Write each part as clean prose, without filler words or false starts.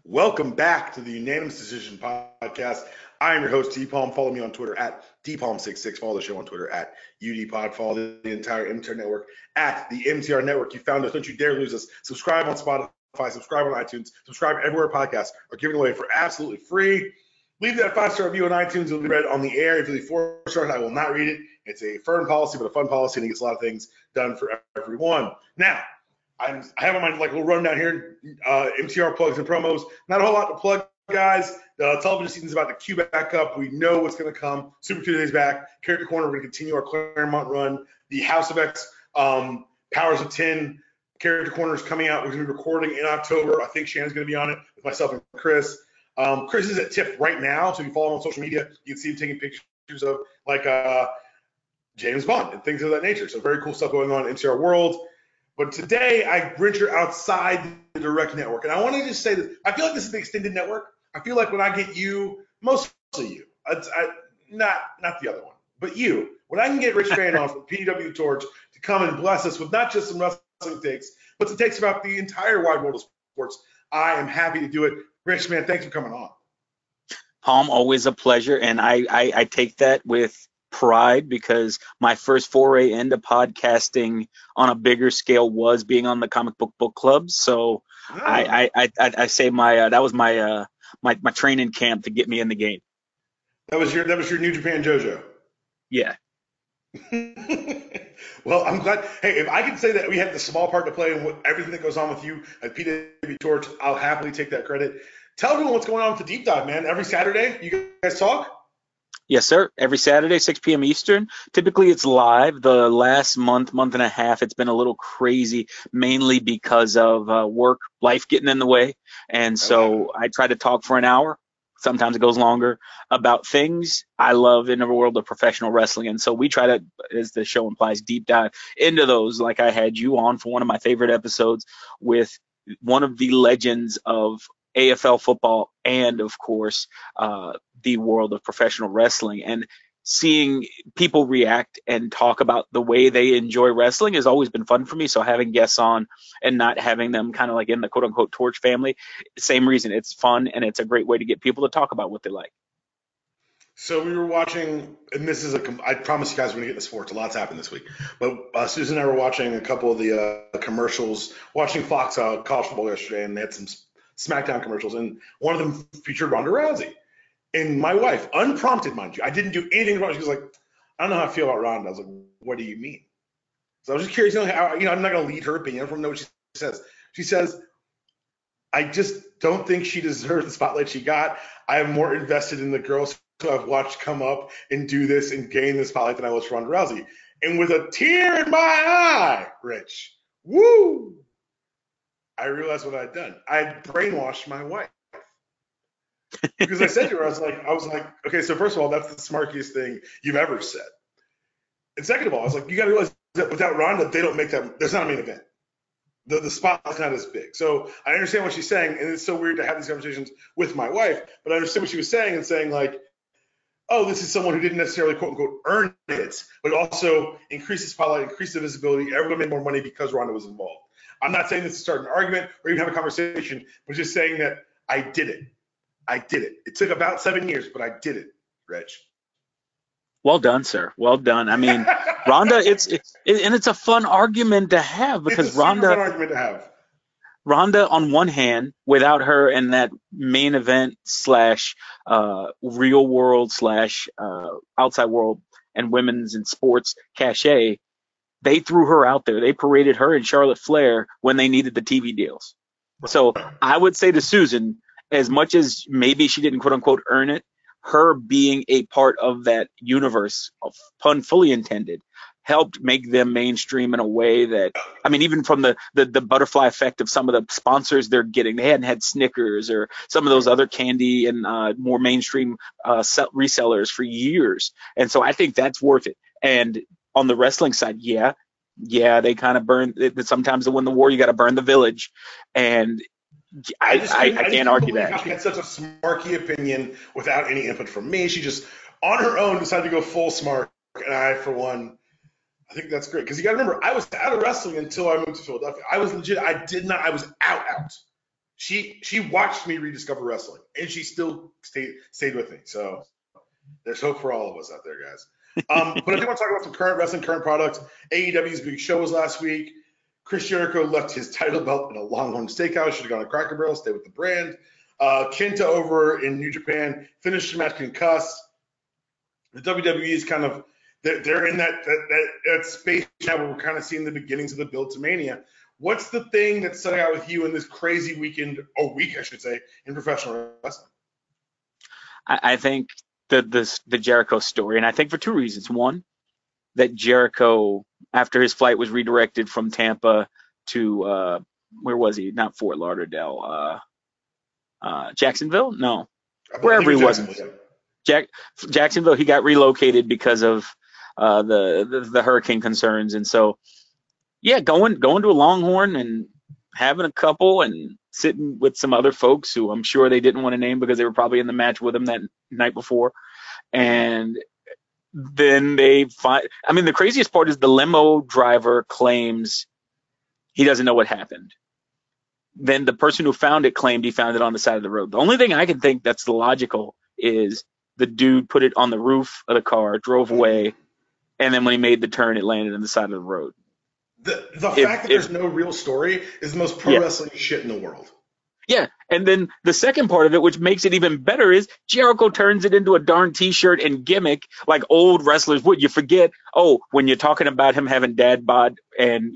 Welcome back to the Unanimous Decision Podcast. I am your host, T-Palm. Follow me on Twitter at DPalm66. Follow the show on Twitter at UDPod. Follow the entire MTR Network at the MTR Network. You found us. Don't you dare lose us. Subscribe on Spotify. Subscribe on iTunes. Subscribe everywhere podcasts are given away for absolutely free. Leave that 5-star review on iTunes. It'll be read on the air. If you leave 4 stars, I will not read it. It's a firm policy, but a fun policy, and it gets a lot of things done for everyone. Now, I have on my little rundown here, MTR plugs and promos. Not a whole lot to plug, guys. The television season's about to queue back up. We know what's going to come. Super Tuesday's back. Character Corner, we're going to continue our Claremont run. The House of X, Powers of 10, Character Corner is coming out. We're going to be recording in October. I think Shannon's going to be on it with myself and Chris. Chris is at TIFF right now, so if you follow him on social media, you can see him taking pictures of James Bond and things of that nature. So very cool stuff going on in MTR world. But today I venture outside the direct network. And I want to just say that I feel like this is the extended network. I feel like when I get you, mostly you, not the other one, but you, when I can get Rich Fanoff from PW Torch to come and bless us with not just some wrestling takes, but some takes about the entire wide world of sports, I am happy to do it. Rich, man, thanks for coming on. Palm, always a pleasure. And I take that with pride because my first foray into podcasting on a bigger scale was being on the comic book club. So I say that was my training camp to get me in the game. That was your New Japan JoJo. Yeah. Well, I'm glad. Hey, if I can say that we had the small part to play in everything that goes on with you at PW Torch, I'll happily take that credit. Tell everyone what's going on with the Deep Dive, man. Every Saturday, you guys talk? Yes, sir. Every Saturday, 6 p.m. Eastern. Typically, it's live. The last month and a half, it's been a little crazy, mainly because of work, life getting in the way. And so I try to talk for an hour. Sometimes it goes longer about things I love in the world of professional wrestling. And so we try to, as the show implies, deep dive into those. Like I had you on for one of my favorite episodes with one of the legends of AFL football and, of course, the world of professional wrestling. And seeing people react and talk about the way they enjoy wrestling has always been fun for me. So having guests on and not having them kind of like in the quote unquote Torch family, same reason. It's fun and it's a great way to get people to talk about what they like. So we were watching, and this is I promise you guys we're going to get into sports. A lot's happened this week. But Susan and I were watching a couple of the commercials, watching Fox college football yesterday, and they had some SmackDown commercials, and one of them featured Ronda Rousey. And my wife, unprompted, mind you, I didn't do anything wrong. She was like, I don't know how I feel about Ronda. I was like, what do you mean? So I was just curious, how, I'm not going to lead her opinion. I don't know what she says. She says, I just don't think she deserves the spotlight she got. I am more invested in the girls who I've watched come up and do this and gain the spotlight than I was for Ronda Rousey. And with a tear in my eye, Rich, woo, I realized what I'd done. I'd brainwashed my wife. Because I said to her, I was like, okay, so first of all, that's the smarkiest thing you've ever said. And second of all, I was like, you got to realize that without Ronda, they don't make that. There's not a main event. The spotlight's not as big. So I understand what she's saying, and it's so weird to have these conversations with my wife. But I understand what she was saying and saying like, oh, this is someone who didn't necessarily quote unquote earn it, but also increase the spotlight, increase the visibility. Everyone made more money because Ronda was involved. I'm not saying this to start an argument or even have a conversation, but just saying that I did it. I did it. It took about 7 years, but I did it, Rich. Well done, sir. Well done. I mean, Ronda, it's a fun argument to have because Ronda, fun argument to have. Ronda, on one hand, without her in that main event / real world / outside world and women's and sports cachet, they threw her out there. They paraded her and Charlotte Flair when they needed the TV deals. So I would say to Susan, as much as maybe she didn't quote unquote earn it, her being a part of that universe, pun fully intended, helped make them mainstream in a way that, I mean, even from the butterfly effect of some of the sponsors they're getting, they hadn't had Snickers or some of those other candy and more mainstream resellers for years. And so I think that's worth it. And on the wrestling side, yeah, they kind of burn. Sometimes to win the war, you got to burn the village. And I can't argue that. She had such a smarky opinion without any input from me. She just, on her own, decided to go full smart. And I, for one, I think that's great. Because you got to remember, I was out of wrestling until I moved to Philadelphia. I was legit. I was out. She watched me rediscover wrestling, and she still stayed with me. So there's hope for all of us out there, guys. But I do want to talk about some current wrestling, current products. AEW's big show was last week. Chris Jericho left his title belt in a Longhorn Steakhouse. Should have gone to Cracker Barrel, stay with the brand. Kenta over in New Japan finished the match concussed. The WWE is kind of they're in that space now where we're kind of seeing the beginnings of the build to Mania. What's the thing that stuck out with you in this crazy weekend, or week, I should say, in professional wrestling? I think the Jericho story, and I think for two reasons. One, that Jericho, after his flight was redirected from Tampa to where was he? Not Fort Lauderdale, Jacksonville? No, wherever he was. Jacksonville. He got relocated because of the hurricane concerns, and so yeah, going to a Longhorn and having a couple and sitting with some other folks who I'm sure they didn't want to name because they were probably in the match with him that night before, and then they find. I mean, the craziest part is the limo driver claims he doesn't know what happened. Then the person who found it claimed he found it on the side of the road. The only thing I can think that's logical is the dude put it on the roof of the car, drove away, and then when he made the turn, it landed on the side of the road. The fact that there's no real story is the most pro wrestling shit in the world. Yeah, and then the second part of it, which makes it even better, is Jericho turns it into a darn T-shirt and gimmick like old wrestlers would. You forget, when you're talking about him having dad bod and,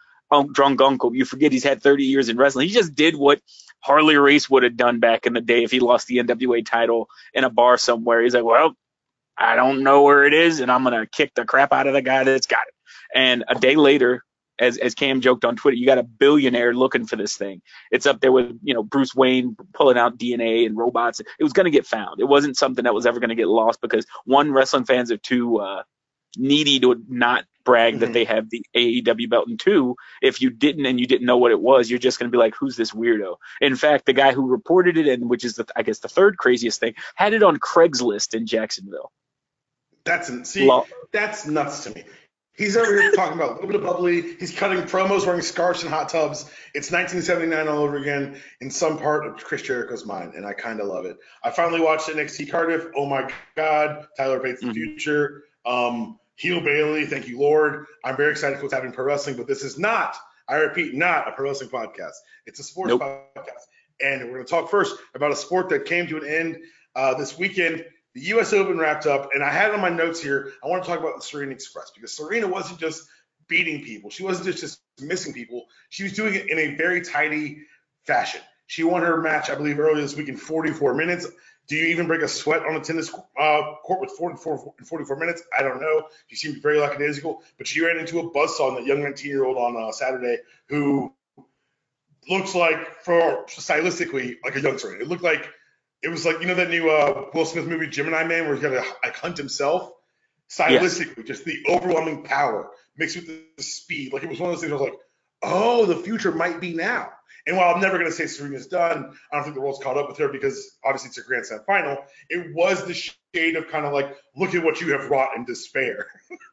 drunk uncle, you forget he's had 30 years in wrestling. He just did what Harley Race would have done back in the day if he lost the NWA title in a bar somewhere. He's like, well, I don't know where it is, and I'm going to kick the crap out of the guy that's got it. And a day later, as Cam joked on Twitter, you got a billionaire looking for this thing. It's up there with, Bruce Wayne pulling out DNA and robots. It was going to get found. It wasn't something that was ever going to get lost because, one, wrestling fans are too needy to not brag that they have the AEW belt, and two, if you didn't know what it was, you're just going to be like, who's this weirdo? In fact, the guy who reported it, and which is I guess the third craziest thing, had it on Craigslist in Jacksonville. That's nuts to me. He's over here talking about a little bit of bubbly. He's cutting promos, wearing scarves and hot tubs. It's 1979 all over again in some part of Chris Jericho's mind, and I kind of love it. I finally watched NXT Cardiff. Oh my God, Tyler Bates, the future. Heel Bailey, thank you, Lord. I'm very excited for what's happening in pro wrestling, but this is not, I repeat, not a pro wrestling podcast. It's a sports podcast. And we're going to talk first about a sport that came to an end this weekend. The U.S. Open wrapped up, and I had it on my notes here. I want to talk about the Serena Express because Serena wasn't just beating people. She wasn't just missing people. She was doing it in a very tidy fashion. She won her match, I believe, earlier this week in 44 minutes. Do you even break a sweat on a tennis court with 44 minutes? I don't know. She seemed very lackadaisical, but she ran into a buzzsaw on that young 19-year-old on Saturday who looks like, stylistically, like a young Serena. It was like, that new Will Smith movie, Gemini Man, where he's got to hunt himself. Stylistically, just the overwhelming power mixed with the speed. Like, it was one of those things I was like, oh, the future might be now. And while I'm never going to say Serena's done, I don't think the world's caught up with her because obviously it's a Grand Slam final. It was the shade of kind of like, look at what you have wrought in despair.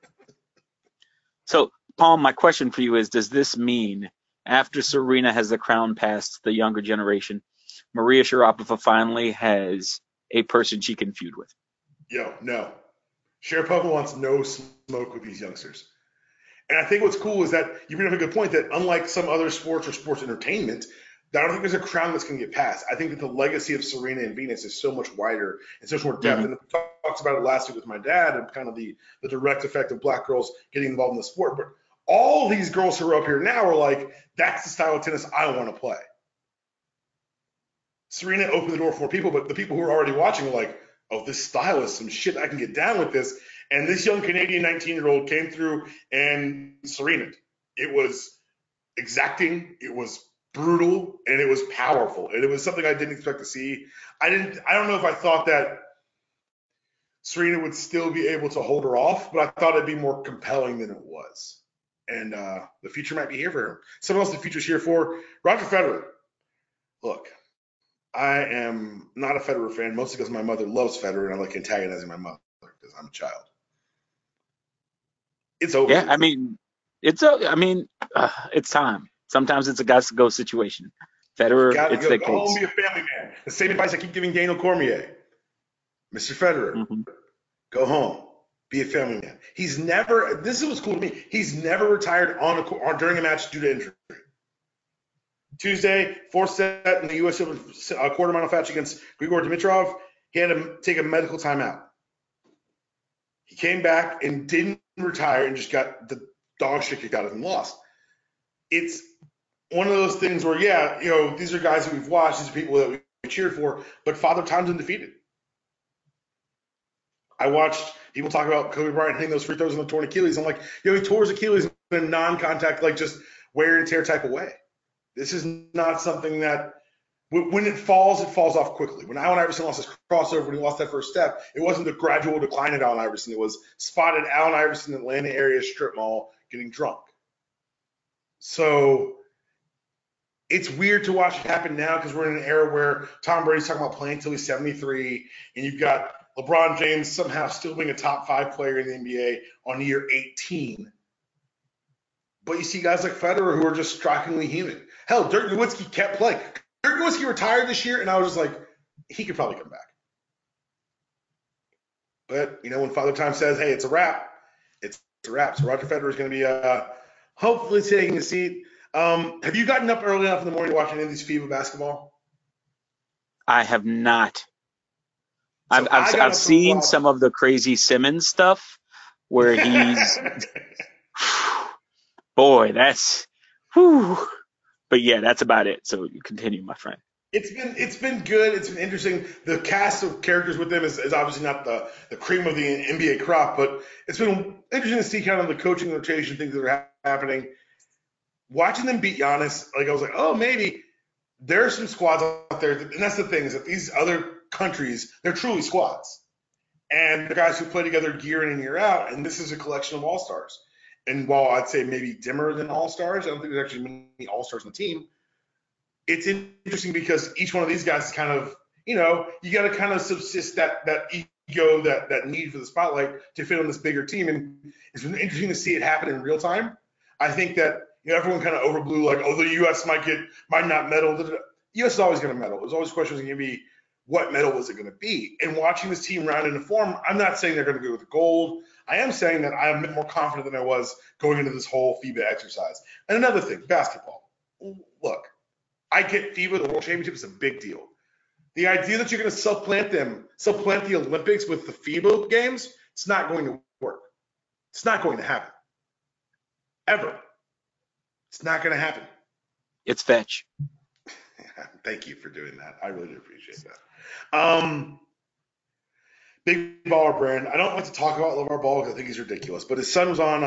So, Paul, my question for you is, does this mean after Serena has the crown past the younger generation, Maria Sharapova finally has a person she can feud with? No. Sharapova wants no smoke with these youngsters. And I think what's cool is that you bring up a good point that unlike some other sports or sports entertainment, I don't think there's a crown that's going to get passed. I think that the legacy of Serena and Venus is so much wider and so much more depth. And we talked about it last week with my dad and kind of the direct effect of black girls getting involved in the sport. But all these girls who are up here now are like, that's the style of tennis I want to play. Serena opened the door for more people, but the people who are already watching are like, oh, this style is some shit. I can get down with this. And this young Canadian 19-year-old came through and serened. It was exacting. It was brutal, and it was powerful. And it was something I didn't expect to see. I don't know if I thought that Serena would still be able to hold her off, but I thought it'd be more compelling than it was. And the future might be here for her. Something else the future's here for, Roger Federer. Look, I am not a Federer fan, mostly because my mother loves Federer, and I like antagonizing my mother because I'm a child. It's over. Yeah, I mean, it's time. Sometimes it's a got to go situation. You Federer, got to it's go, the go home and case. be a family man. The same advice I keep giving Daniel Cormier. Mr. Federer, Hmm. go home. Be a family man. He's never, this is what's cool to me, he's never retired during a match due to injury. Tuesday, fourth set in the U.S. Open quarterfinal match against Grigor Dimitrov, he had to take a medical timeout. He came back and didn't retire and just got the dog shit kicked out of him, lost. It's one of those things where, yeah, these are guys that we've watched, these are people that we cheered for, but Father Time's undefeated. I watched people talk about Kobe Bryant hitting those free throws on the torn Achilles. I'm like, he tore his Achilles in a non-contact, like just wear and tear type of way. This is not something that, when it falls off quickly. When Allen Iverson lost his crossover, when he lost that first step, it wasn't the gradual decline at Allen Iverson. It was spotted Allen Iverson in Atlanta area strip mall getting drunk. So it's weird to watch it happen now because we're in an era where Tom Brady's talking about playing until he's 73, and you've got LeBron James somehow still being a top 5 player in the NBA on year 18. But you see guys like Federer who are just strikingly human. Hell, Dirk Nowitzki kept playing. Dirk Nowitzki retired this year, and I was just like, he could probably come back. But, when Father Time says, hey, it's a wrap, it's a wrap. So Roger Federer is going to be hopefully taking a seat. Have you gotten up early enough in the morning to watch any of these FIBA basketball? I have not. So I've seen some of the crazy Simmons stuff where he's boy, that's whew. But yeah, that's about it. So you continue, my friend. It's been good. It's been interesting. The cast of characters with them is obviously not the cream of the NBA crop, but it's been interesting to see kind of the coaching rotation things that are happening. Watching them beat Giannis, I was like, oh, maybe there are some squads out there, and that's the thing is that these other countries, they're truly squads, and the guys who play together year in and year out, and this is a collection of all stars. And while I'd say maybe dimmer than all stars, I don't think there's actually many all stars on the team. It's interesting because each one of these guys is kind of, you got to kind of subsist that ego, that need for the spotlight to fit on this bigger team. And it's been interesting to see it happen in real time. I think that everyone kind of overblew, like, oh, the U.S. might not medal. The U.S. is always going to medal. There's always questions going to be, what medal was it going to be? And watching this team round into form, I'm not saying they're going to go with gold. I am saying that I'm a bit more confident than I was going into this whole FIBA exercise. And another thing, basketball. Look, I get FIBA, the World Championship is a big deal. The idea that you're going to supplant the Olympics with the FIBA games, it's not going to work. It's not going to happen. Ever. It's not going to happen. It's fetch. Thank you for doing that. I really do appreciate that. Big Baller Brand. I don't like to talk about LeVar Ball because I think he's ridiculous, but his son was on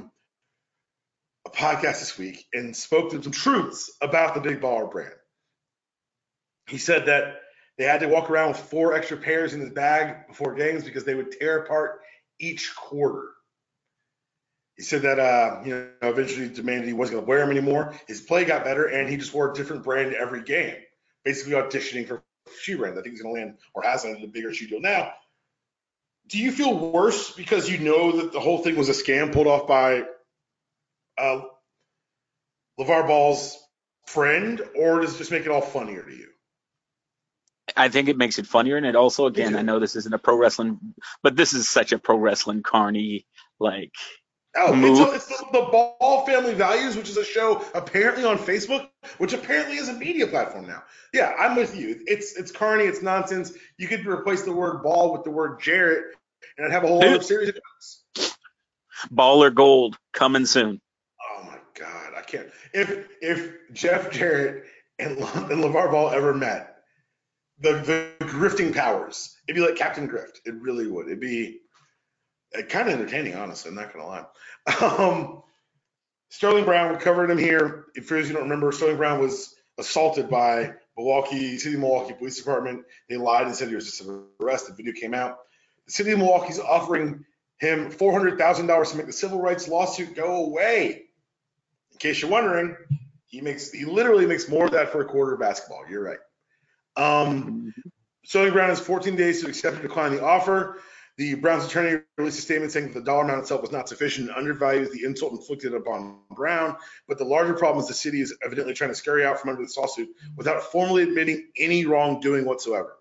a podcast this week and spoke to some truths about the Big Baller Brand. He said that they had to walk around with 4 extra pairs in his bag before games because they would tear apart each quarter. He said that, eventually demanded he wasn't going to wear them anymore. His play got better, and he just wore a different brand every game, basically auditioning for shoe brand. I think he's going to land or has landed a bigger shoe deal now. Do you feel worse because you know that the whole thing was a scam pulled off by LeVar Ball's friend, or does it just make it all funnier to you? I think it makes it funnier, and it also, again, I know this isn't a pro wrestling, but this is such a pro wrestling carny move. It's the Ball Family Values, which is a show apparently on Facebook, which apparently is a media platform now. Yeah, I'm with you. It's carny, it's nonsense. You could replace the word Ball with the word Jarrett, and I'd have a whole other series of jokes. Ball or gold coming soon. Oh my God, I can't. If Jeff Jarrett and LeVar Ball ever met, the grifting powers, it'd be like Captain Grift. It really would. It'd be kind of entertaining, honestly. I'm not going to lie. Sterling Brown, we covered him here. If you don't remember, Sterling Brown was assaulted by City of Milwaukee Police Department. They lied and said he was just arrested. The video came out. The City of Milwaukee is offering him $400,000 to make the civil rights lawsuit go away. In case you're wondering, he literally makes more of that for a quarter of basketball. You're right. Sterling Brown has 14 days to accept or decline the offer. The Browns attorney released a statement saying that the dollar amount itself was not sufficient and undervalues the insult inflicted upon Brown, but the larger problem is the city is evidently trying to scurry out from under this lawsuit without formally admitting any wrongdoing whatsoever.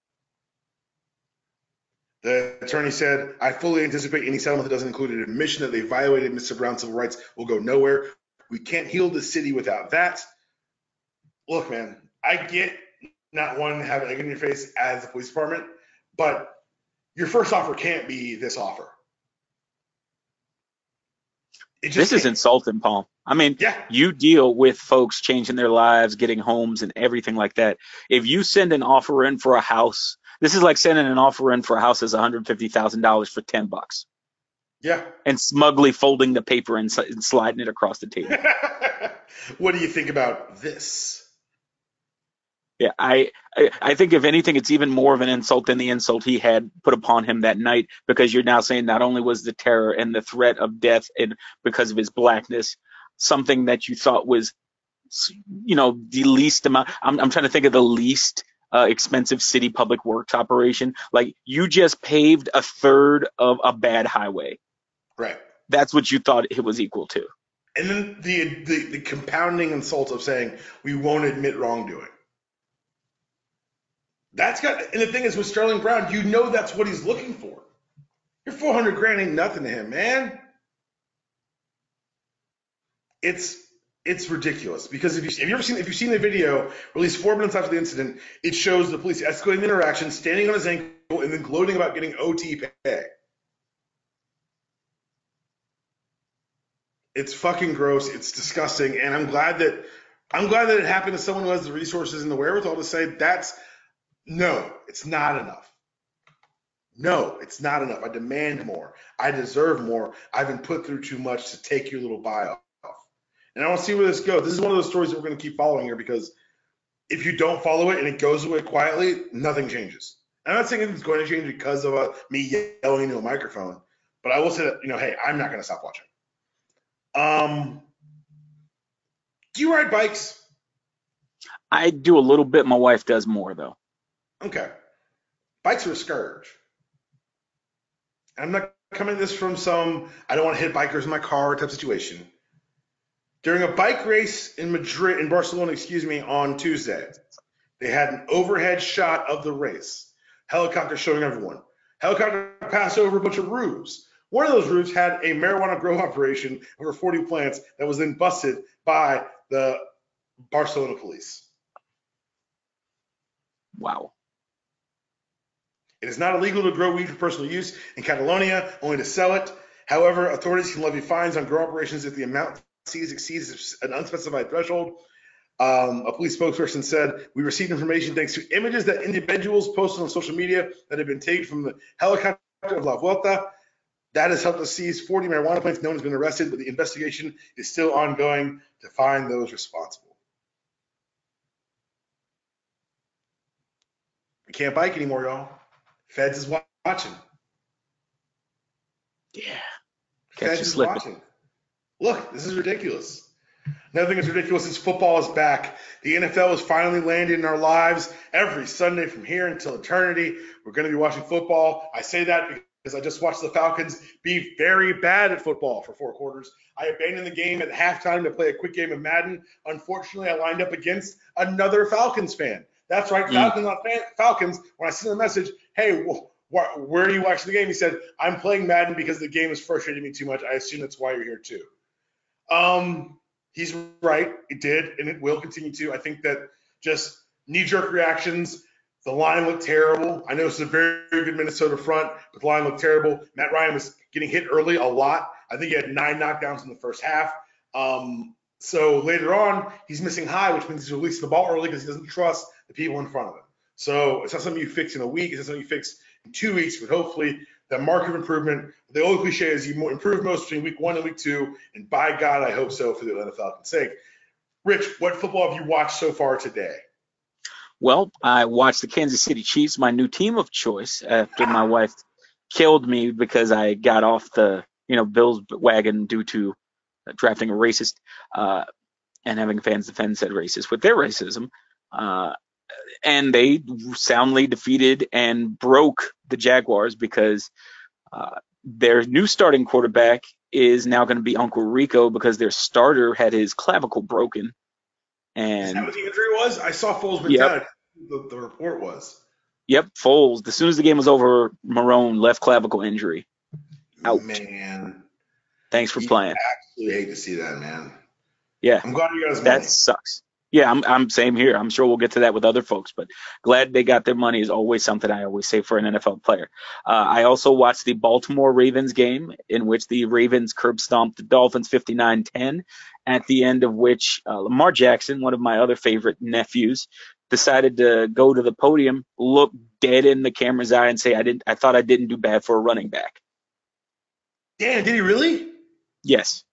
The attorney said, I fully anticipate any settlement that doesn't include an admission that they violated Mr. Brown's civil rights will go nowhere. We can't heal the city without that. Look, man, I get not wanting to have an egg in your face as a police department, but your first offer can't be this offer. This is insulting, Paul. I mean, yeah. You deal with folks changing their lives, getting homes and everything like that. If you send an offer in for a house, this is like sending an offer in for a house that's $150,000 for $10. Yeah. And smugly folding the paper and sliding it across the table. What do you think about this? Yeah, I think if anything, it's even more of an insult than the insult he had put upon him that night, because you're now saying not only was the terror and the threat of death and because of his blackness something that you thought was, the least amount. I'm trying to think of the least expensive city public works operation. Like, you just paved a third of a bad highway. Right. That's what you thought it was equal to. And then the compounding insult of saying we won't admit wrongdoing. And the thing is with Sterling Brown, that's what he's looking for. Your $400,000 ain't nothing to him, man. It's ridiculous, because if you've seen the video released 4 minutes after the incident, it shows the police escalating the interaction, standing on his ankle, and then gloating about getting OT pay. It's fucking gross. It's disgusting, and I'm glad that it happened to someone who has the resources and the wherewithal to say no, it's not enough. No, it's not enough. I demand more. I deserve more. I've been put through too much to take your little bite off. And I want to see where this goes. This is one of those stories that we're going to keep following here, because if you don't follow it and it goes away quietly, nothing changes. I'm not saying it's going to change because of me yelling into a microphone, but I will say that, hey, I'm not going to stop watching. Do you ride bikes? I do a little bit. My wife does more, though. Okay. Bikes are a scourge. I'm not coming at this from I don't want to hit bikers in my car type situation. During a bike race in Barcelona, on Tuesday, they had an overhead shot of the race. Helicopter showing everyone. Helicopter passed over a bunch of roofs. One of those roofs had a marijuana grow operation over 40 plants that was then busted by the Barcelona police. Wow. It is not illegal to grow weed for personal use in Catalonia, only to sell it. However, authorities can levy fines on grow operations if the amount exceeds an unspecified threshold. A police spokesperson said, we received information thanks to images that individuals posted on social media that have been taken from the helicopter of La Vuelta. That has helped us seize 40 marijuana plants. No one's been arrested, but the investigation is still ongoing to find those responsible. We can't bike anymore, y'all. Feds is watching. Yeah. Feds is watching. Look, this is ridiculous. Another thing that's ridiculous is football is back. The NFL has finally landed in our lives every Sunday from here until eternity. We're going to be watching football. I say that because I just watched the Falcons be very bad at football for 4 quarters. I abandoned the game at halftime to play a quick game of Madden. Unfortunately, I lined up against another Falcons fan. That's right, Falcons. When I sent him a message, hey, where are you watching the game? He said, I'm playing Madden because the game is frustrating me too much. I assume that's why you're here too. He's right. It did, and it will continue to. I think that just knee-jerk reactions. The line looked terrible. I know it's a very, very good Minnesota front, but the line looked terrible. Matt Ryan was getting hit early a lot. I think he had 9 knockdowns in the first half. So later on, he's missing high, which means he's releasing the ball early because he doesn't trust the people in front of him. So it's not something you fix in a week. It's not something you fix in 2 weeks, but hopefully that mark of improvement. The old cliche is you improve most between week 1 and week 2, and by God, I hope so for the Atlanta Falcons' sake. Rich, what football have you watched so far today? Well, I watched the Kansas City Chiefs, my new team of choice, after my wife killed me because I got off the Bills wagon due to drafting a racist and having fans defend said racist with their racism. and they soundly defeated and broke the Jaguars because their new starting quarterback is now going to be Uncle Rico because their starter had his clavicle broken. Is that And what the injury was? I saw Foles went yep, down. The report was. yep, Foles. As soon as the game was over, Marone left clavicle injury. Out. Man, Thanks for you playing. absolutely hate to see that, man. Yeah, I'm glad you got his that money. sucks. Yeah, I'm same here. I'm sure we'll get to that with other folks, but glad they got their money is always something I always say for an NFL player. I also watched the Baltimore Ravens game in which the Ravens curb stomped the Dolphins 59-10, at the end of which Lamar Jackson, one of my other favorite nephews, decided to go to the podium, look dead in the camera's eye, and say, I thought I didn't do bad for a running back." Damn, did he really? Yes.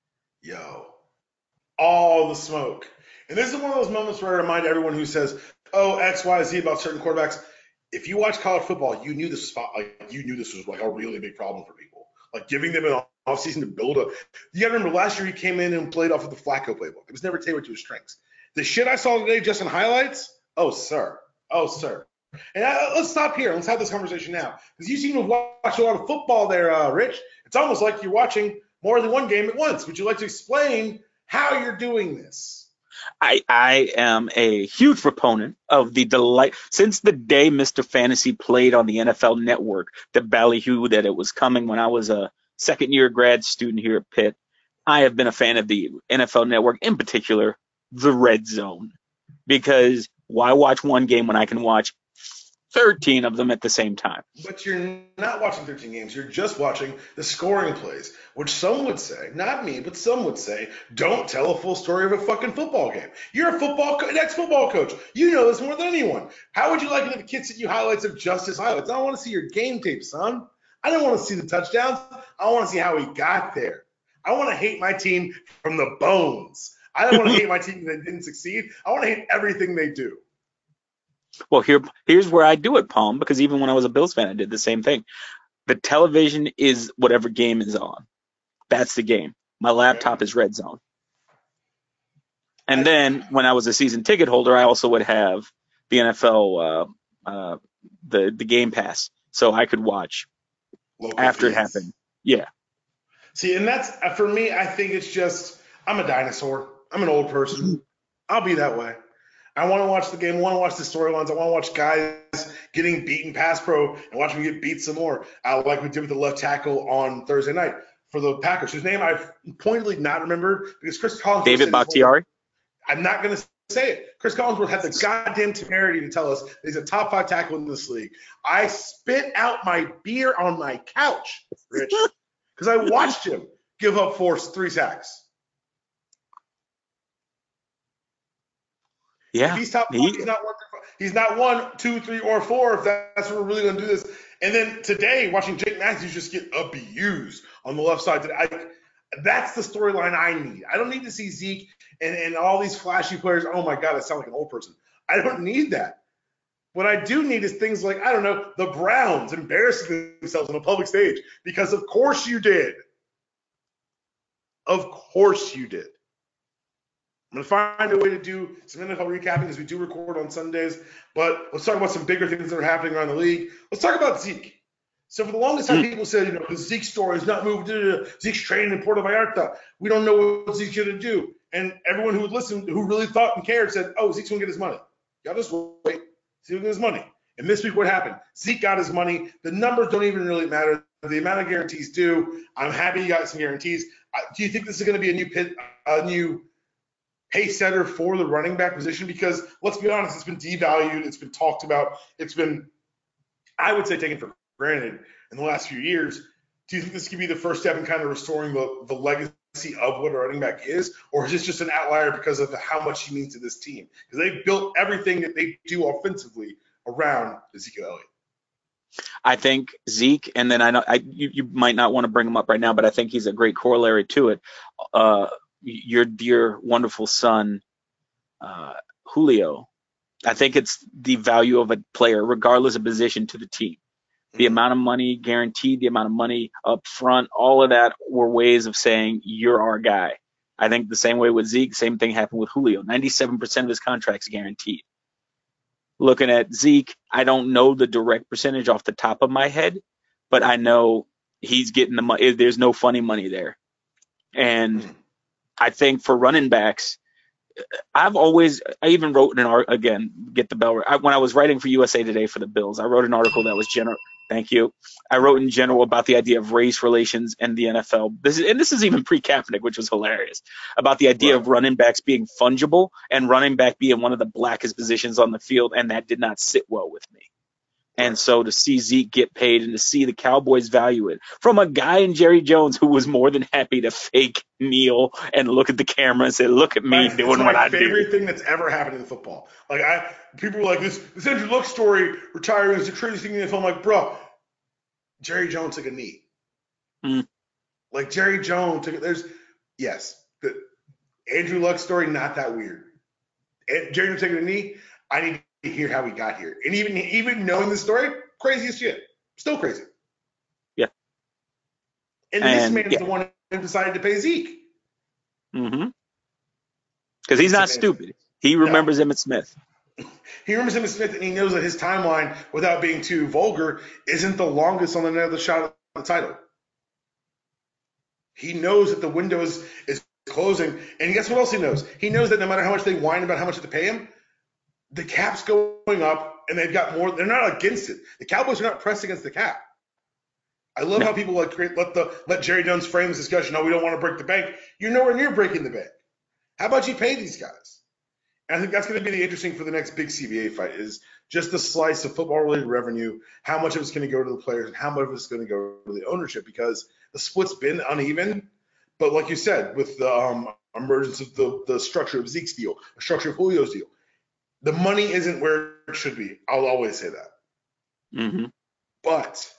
Yo, all the smoke. And this is one of those moments where I remind everyone who says, "Oh, X, Y, Z about certain quarterbacks." If you watch college football, you knew this was like a really big problem for people. Like giving them an offseason to build a. You got to remember last year he came in and played off of the Flacco playbook. It was never tailored to his strengths. The shit I saw today just in highlights. Oh, sir. Oh, sir. And let's stop here. Let's have this conversation now. Because you seem to watch a lot of football there, Rich. It's almost like you're watching more than one game at once. Would you like to explain how you're doing this? I am a huge proponent of the delight since the day Mr. Fantasy played on the NFL Network, the ballyhoo that it was coming when I was a second year grad student here at Pitt. I have been a fan of the NFL Network, in particular, the Red Zone, because why watch one game when I can watch 13 of them at the same time? But you're not watching 13 games. You're just watching the scoring plays, which some would say, not me, but some would say, don't tell a full story of a fucking football game. You're a an ex-football coach. You know this more than anyone. How would you like it if the kids sent you highlights of just his highlights? I don't want to see your game tape, son. I don't want to see the touchdowns. I want to see how he got there. I want to hate my team from the bones. I don't want to hate my team that didn't succeed. I want to hate everything they do. Well, here's where I do it, Palm, because even when I was a Bills fan, I did the same thing. The television is whatever game is on. That's the game. My laptop is Red Zone. And then when I was a season ticket holder, I also would have the NFL, the Game Pass, so I could watch Local after it feeds. happened. Yeah, See, and that's for me. I think it's just I'm a dinosaur. I'm an old person. I'll be that way. I want to watch the game. I want to watch the storylines. I want to watch guys getting beaten pass pro and watch me get beat some more. Like we did with the left tackle on Thursday night for the Packers, whose name I pointedly not remember because Chris Collinsworth David said his Bakhtiari. I'm not going to say it. Chris Collinsworth had the goddamn temerity to tell us he's a top 5 tackle in this league. I spit out my beer on my couch, Rich, because I watched him give up 3 sacks. Yeah, If he's top 5, he's not 1, 2, 3, or 4. If that's what we're really going to do this. And then today, watching Jake Matthews just get abused on the left side. That's the storyline I need. I don't need to see Zeke and all these flashy players. Oh my God, I sound like an old person. I don't need that. What I do need is things like, I don't know, the Browns embarrassing themselves on a public stage because of course you did. Of course you did. I'm going to find a way to do some NFL recapping as we do record on Sundays. But let's talk about some bigger things that are happening around the league. Let's talk about Zeke. So for the longest time, people said, the Zeke story is not moved. Zeke's training in Puerto Vallarta. We don't know what Zeke's going to do. And everyone who would listen, who really thought and cared, said, oh, Zeke's going to get his money. Y'all just wait. Zeke's going to get his money. And this week, what happened? Zeke got his money. The numbers don't even really matter. The amount of guarantees do. I'm happy he got some guarantees. Do you think this is going to be a new pace setter for the running back position? Because let's be honest, it's been devalued. It's been talked about. It's been, I would say, taken for granted in the last few years. Do you think this could be the first step in kind of restoring the legacy of what a running back is? Or is this just an outlier because of how much he means to this team? Because they've built everything that they do offensively around Ezekiel Elliott. I think Zeke, and then I know you might not want to bring him up right now, but I think he's a great corollary to it. Your dear, wonderful son, Julio. I think it's the value of a player, regardless of position, to the team. The amount of money guaranteed, the amount of money up front, all of that were ways of saying you're our guy. I think the same way with Zeke, same thing happened with Julio. 97% of his contract's guaranteed. Looking at Zeke, I don't know the direct percentage off the top of my head, but I know he's getting the money. There's no funny money there. And Hmm. I think for running backs, I even wrote an art again, get the bell. When I was writing for USA Today for the Bills, I wrote an article that was general. Thank you. I wrote in general about the idea of race relations in the NFL. This is even pre-Kaepernick, which was hilarious, about the idea Right. of running backs being fungible and running back being one of the blackest positions on the field, and that did not sit well with me. And Right. so to see Zeke get paid and to see the Cowboys value it from a guy in Jerry Jones who was more than happy to fake kneel and look at the camera and say, "Look at me It's doing my what I do." favorite thing that's ever happened in football. Like people were like this Andrew Luck story retiring is the craziest thing in the NFL. I'm like, bro, Jerry Jones took a knee. Mm, Like Jerry Jones took it. Yes, the Andrew Luck story not that weird. Jerry Jones taking a knee. I need to hear how he got here, and even knowing the story, crazy as shit. Still crazy. yeah, And this and man is yeah, the one who decided to pay Zeke. because he's It's not amazing. stupid. He No, remembers Emmitt Smith. he remembers him as Smith, and he knows that his timeline, without being too vulgar, isn't the longest on another shot at the title. He knows that the window is closing, and guess what else he knows? He knows that no matter how much they whine about how much to pay him, the cap's going up, and they've got more. They're not against it. The Cowboys are not pressed against the cap. I love how No, people let Jerry Jones frame this discussion. No, we don't want to break the bank. You're nowhere near breaking the bank. How about you pay these guys? And I think that's going to be the interesting for the next big CBA fight is just the slice of football-related revenue, how much of it's going to go to the players and how much of it's going to go to the ownership because the split's been uneven. But like you said, with the emergence of the structure of Zeke's deal, the structure of Julio's deal, the money isn't where it should be. I'll always say that. hmm But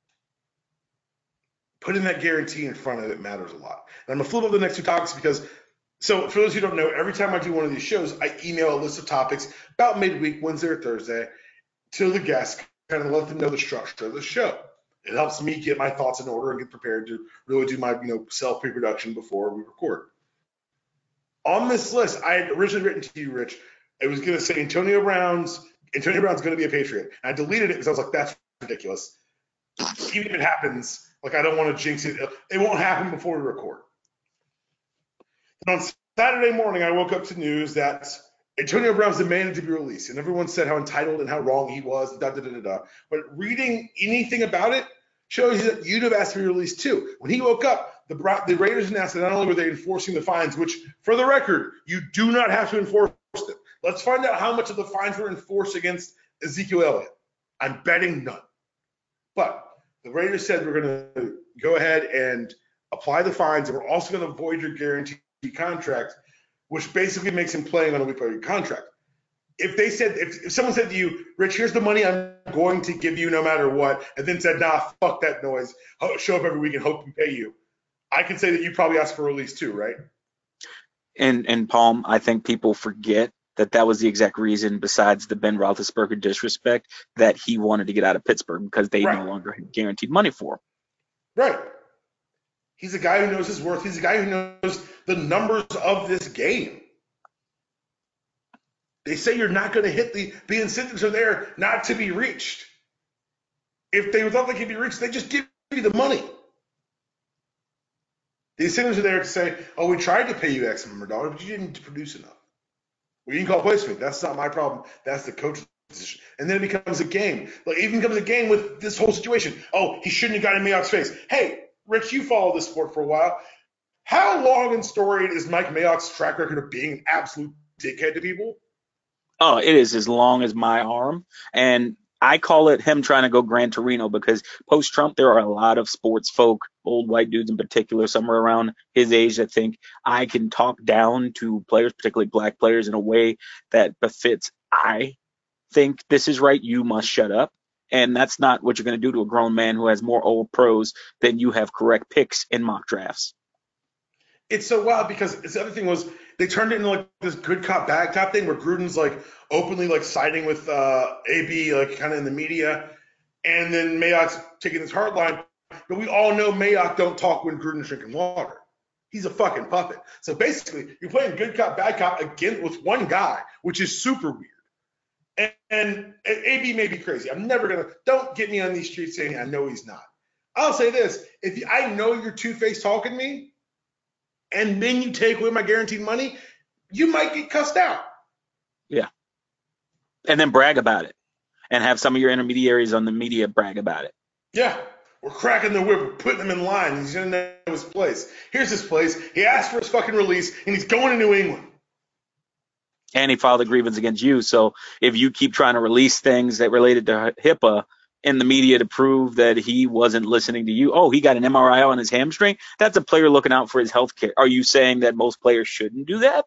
putting that guarantee in front of it matters a lot. And I'm going to flip up the next two topics because so for those who don't know, every time I do one of these shows, I email a list of topics about midweek, Wednesday or Thursday, to the guests, kind of let them know the structure of the show. It helps me get my thoughts in order and get prepared to really do my self pre-production before we record. On this list, I had originally written to you, Rich. It was going to say Antonio Brown's going to be a Patriot. And I deleted it because I was like, that's ridiculous. Even if it happens, like I don't want to jinx it. It won't happen before we record. And on Saturday morning, I woke up to news that Antonio Brown's demanded to be released, and everyone said how entitled and how wrong he was. Da da da da da. But reading anything about it shows you that you'd have asked to be released too. When he woke up, the Raiders announced that not only were they enforcing the fines, which, for the record, you do not have to enforce them. Let's find out how much of the fines were enforced against Ezekiel Elliott. I'm betting none. But the Raiders said we're going to go ahead and apply the fines, and we're also going to void your guarantee contract, which basically makes him playing on a week-by-week contract. If someone said to you, Rich, here's the money I'm going to give you no matter what, and then said, nah, fuck that noise, show up every week and hope we pay you, I can say that you probably ask for release too, right? and Palm, I think people forget that was the exact reason, besides the Ben Roethlisberger disrespect, that he wanted to get out of Pittsburgh because they Right, no longer had guaranteed money for him. right. He's a guy who knows his worth. He's a guy who knows the numbers of this game. They say you're not going to hit the incentives are there not to be reached. If they thought they could be reached, they just give you the money. The incentives are there to say, oh, we tried to pay you X number of dollars, but you didn't produce enough. Well, you can call placement. That's not my problem. That's the coach's decision. And then it becomes a game. Like, it even becomes a game with this whole situation. Oh, he shouldn't have gotten in Mayock's face. Hey, Rich, you followed this sport for a while. How long and storied is Mike Mayock's track record of being an absolute dickhead to people? Oh, it is as long as my arm. And I call it him trying to go Gran Torino because post Trump, there are a lot of sports folk, old white dudes in particular, somewhere around his age, that think I can talk down to players, particularly black players, in a way that befits. I think this is right. You must shut up. And that's not what you're going to do to a grown man who has more old pros than you have correct picks in mock drafts. It's so wild because the other thing was they turned it into like this good cop, bad cop thing where Gruden's like openly like siding with AB, like kind of in the media. And then Mayock's taking this hard line. But we all know Mayock don't talk when Gruden's drinking water. He's a fucking puppet. So basically, you're playing good cop, bad cop again with one guy, which is super weird. And AB may be crazy. I'm never gonna. Don't get me on these streets saying I know he's not. I'll say this: if I know you're two-faced talking to me, and then you take away my guaranteed money, you might get cussed out. Yeah. And then brag about it and have some of your intermediaries on the media brag about it. Yeah, we're cracking the whip. We're putting him in line. He's gonna know his place. Here's his place. He asked for his fucking release, and he's going to New England. And he filed a grievance against you. So if you keep trying to release things that related to HIPAA in the media to prove that he wasn't listening to you, oh, he got an MRI on his hamstring, that's a player looking out for his health care. Are you saying that most players shouldn't do that?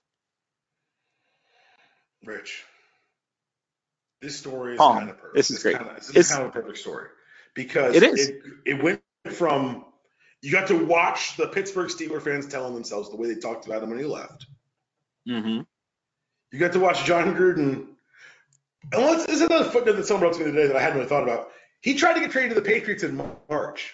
Rich, this story is kind Palm, of perfect. this is great. This is kind of a perfect story because It is. it went from you got to watch the Pittsburgh Steelers fans telling themselves the way they talked about him when he left. Mm-hmm. You got to watch John Gruden. And this is another footnote that someone wrote to me today that I hadn't really thought about. He tried to get traded to the Patriots in March.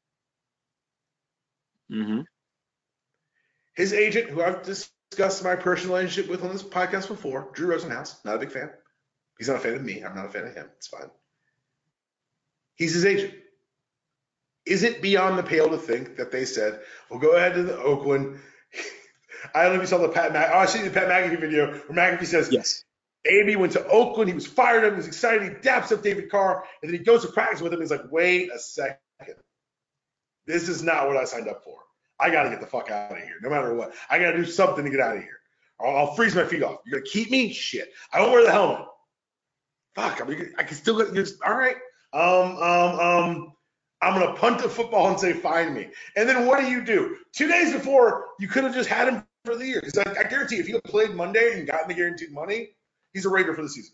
Mm-hmm. His agent, who I've discussed my personal relationship with on this podcast before, Drew Rosenhaus, not a big fan. He's not a fan of me. I'm not a fan of him. It's fine. He's his agent. Is it beyond the pale to think that they said, well, go ahead to the Oakland. I don't know if you saw the Pat McAfee. Oh, I see the Pat McAfee video where McAfee says, Yes. AB went to Oakland. He was fired up. He was excited. He daps up David Carr. And then he goes to practice with him. He's like, wait a second. This is not what I signed up for. I got to get the fuck out of here, no matter what. I got to do something to get out of here. I'll freeze my feet off. You're going to keep me? Shit. I won't wear the helmet. Fuck. I can still get – all right. I'm going to punt the football and say, find me. And then what do? 2 days before, you could have just had him for the year. Because I guarantee if he had played Monday and gotten the guaranteed money, he's a Raider for the season.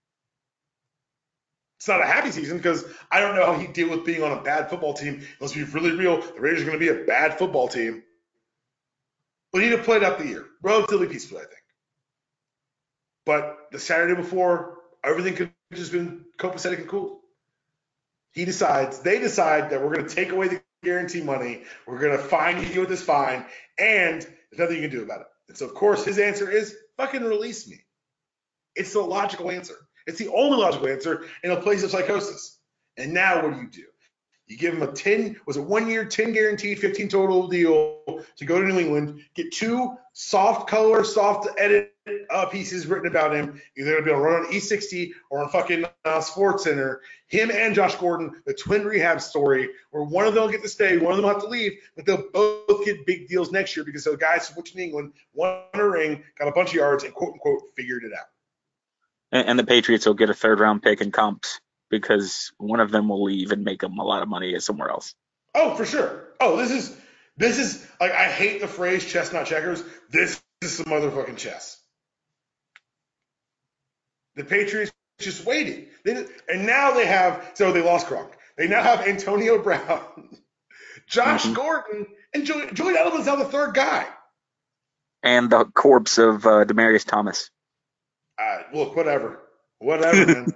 It's not a happy season because I don't know how he'd deal with being on a bad football team. Let's be really real. The Raiders are going to be a bad football team. But he'd have played out the year relatively peacefully, I think. But the Saturday before, everything could have just been copacetic and cool. They decide that we're going to take away the guarantee money. We're going to fine you with this fine, and there's nothing you can do about it. And so, of course, his answer is fucking release me. It's the logical answer. It's the only logical answer in a place of psychosis. And now what do? You give him a 1 year, 10 guaranteed, 15 total deal to go to New England, get 2 soft edit pieces written about him. Either going to be able to run on E60 or on fucking Sports Center. Him and Josh Gordon, the twin rehab story, where one of them will get to stay, one of them will have to leave, but they'll both get big deals next year because the guys who went to New England won a ring, got a bunch of yards, and quote unquote figured it out. And the Patriots will get a 3rd-round pick in comps because one of them will leave and make them a lot of money somewhere else. Oh, for sure. Oh, this is like, I hate the phrase chess, not checkers. This is some motherfucking chess. The Patriots just waited. And now they lost Gronk. They now have Antonio Brown, Josh Gordon, and Julian Edelman's now the 3rd guy. And the corpse of Demaryius Thomas. Look, whatever, man.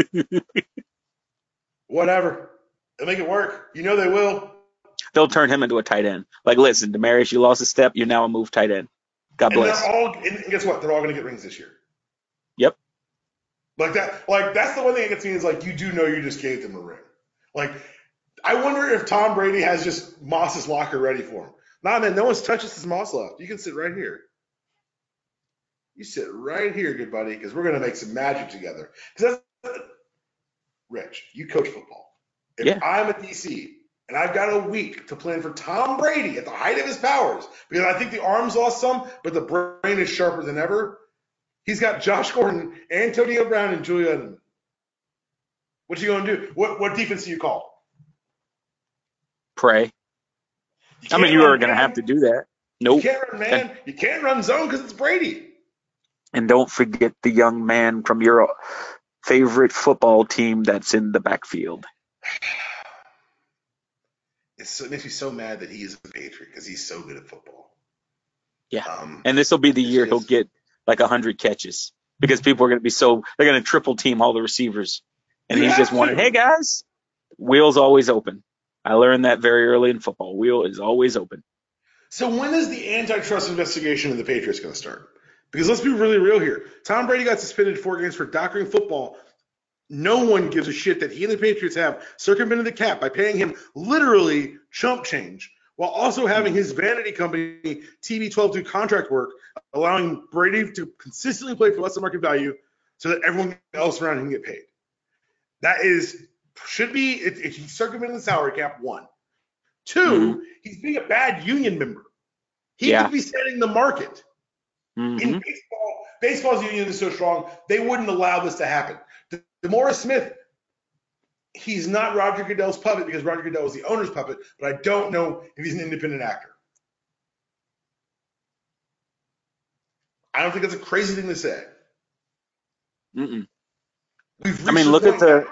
Whatever. They'll make it work. You know they will. They'll turn him into a tight end. Like, listen, Demaryius, you lost a step. You're now a move tight end. God bless. And guess what? They're all going to get rings this year. Yep. Like that. Like, that's the one thing that gets me is, like, you do know you just gave them a ring. Like, I wonder if Tom Brady has just Moss's locker ready for him. Nah, man, no one's touched his Moss left. You can sit right here. You sit right here, good buddy, because we're going to make some magic together. Because that's Rich, you coach football. If I'm a DC and I've got a week to plan for Tom Brady at the height of his powers, because I think the arm's lost some, but the brain is sharper than ever, he's got Josh Gordon, Antonio Brown, and Julian Edelman. What you going to do? What defense do you call? Pray. I mean, you are going to have to do that. Nope. You can't run man. You can't run zone because it's Brady. And don't forget the young man from your favorite football team that's in the backfield. It makes me so mad that he is a Patriot because he's so good at football. Yeah. And this will be the year he'll get like 100 catches because people are going to be they're going to triple team all the receivers. And he's just wondering, hey, guys, wheel's always open. I learned that very early in football. Wheel is always open. So when is the antitrust investigation of the Patriots going to start? Because let's be really real here. Tom Brady got suspended 4 games for doctoring football. No one gives a shit that he and the Patriots have circumvented the cap by paying him literally chump change, while also having his vanity company TB12 do contract work, allowing Brady to consistently play for less than market value so that everyone else around him can get paid. That should be, he's circumventing the salary cap, 1. 2, he's being a bad union member. He could be setting the market. In baseball's union is so strong, they wouldn't allow this to happen. DeMaurice Smith, he's not Roger Goodell's puppet because Roger Goodell was the owner's puppet, but I don't know if he's an independent actor. I don't think that's a crazy thing to say. I mean, look at the.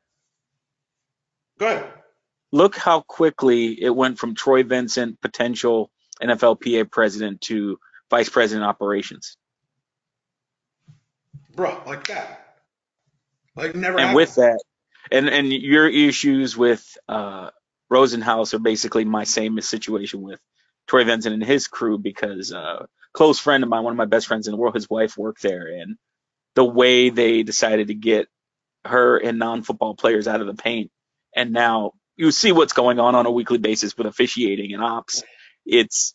Go ahead. Look how quickly it went from Troy Vincent, potential NFLPA president, to vice president operations. Bro, like that. Like never and happened. With that, and your issues with Rosenhaus are basically my same situation with Troy Vincent and his crew, because close friend of mine, one of my best friends in the world, his wife worked there, and the way they decided to get her and non-football players out of the paint, and now you see what's going on a weekly basis with officiating and ops. It's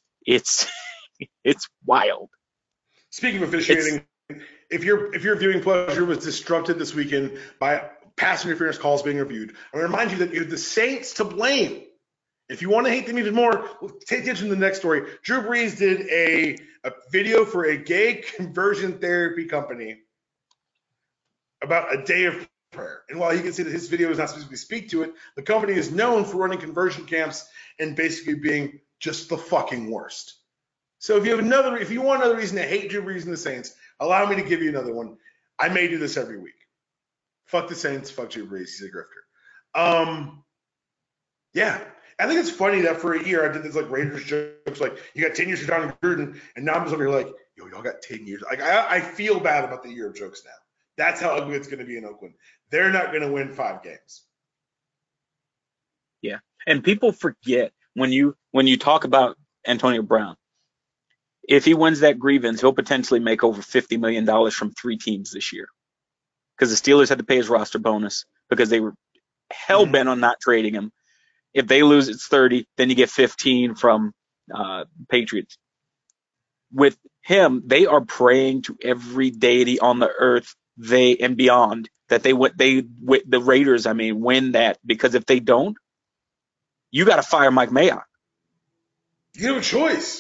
wild. Speaking of officiating, if your viewing pleasure was disrupted this weekend by pass interference calls being reviewed, I remind you that you have the Saints to blame. If you want to hate them even more, take attention to the next story. Drew Brees did a video for a gay conversion therapy company about a day of prayer. And while you can see that his video is not supposed to speak to it, the company is known for running conversion camps and basically being just the fucking worst. So if you want another reason to hate Drew Brees and the Saints, allow me to give you another one. I may do this every week. Fuck the Saints, fuck Drew Brees, he's a grifter. Yeah. I think it's funny that for a year I did this like Raiders jokes, like you got 10 years for John Gruden, and now I'm just over here like, yo, y'all got 10 years. Like I feel bad about the year of jokes now. That's how ugly it's going to be in Oakland. They're not going to win 5 games. Yeah, and people forget when you talk about Antonio Brown, if he wins that grievance, he'll potentially make over $50 million from 3 teams this year, because the Steelers had to pay his roster bonus because they were hell bent on not trading him. If they lose, it's 30. Then you get 15 from Patriots. With him, they are praying to every deity on the earth, and beyond, that the Raiders, win that, because if they don't, you got to fire Mike Mayock. You have a choice.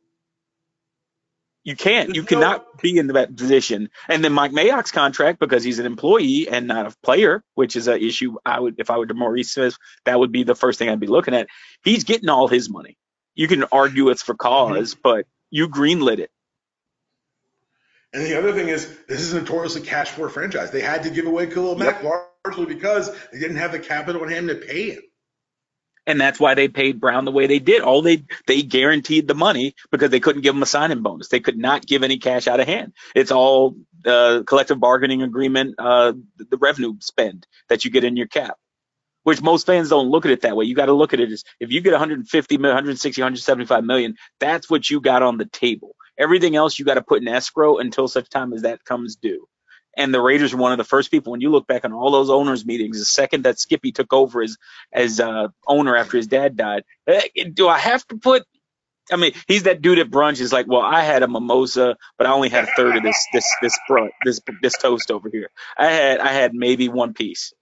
You can't. You cannot be in that position. And then Mike Mayock's contract, because he's an employee and not a player, which is an issue. If I were DeMaurice Smith, that would be the first thing I'd be looking at. He's getting all his money. You can argue it's for cause, but you greenlit it. And the other thing is, this is a notoriously cash-poor franchise. They had to give away Khalil Mack largely because they didn't have the capital in hand to pay him. And that's why they paid Brown the way they did. They guaranteed the money because they couldn't give him a signing bonus. They could not give any cash out of hand. It's all collective bargaining agreement, the revenue spend that you get in your cap, which most fans don't look at it that way. You got to look at it as, if you get 150 million, 160, 175 million, that's what you got on the table. Everything else you got to put in escrow until such time as that comes due. And the Raiders were one of the first people, when you look back on all those owners' meetings, the second that Skippy took over as owner after his dad died, do I have to put – he's that dude at brunch is like, well, I had a mimosa, but I only had a third of this toast over here. I had maybe one piece.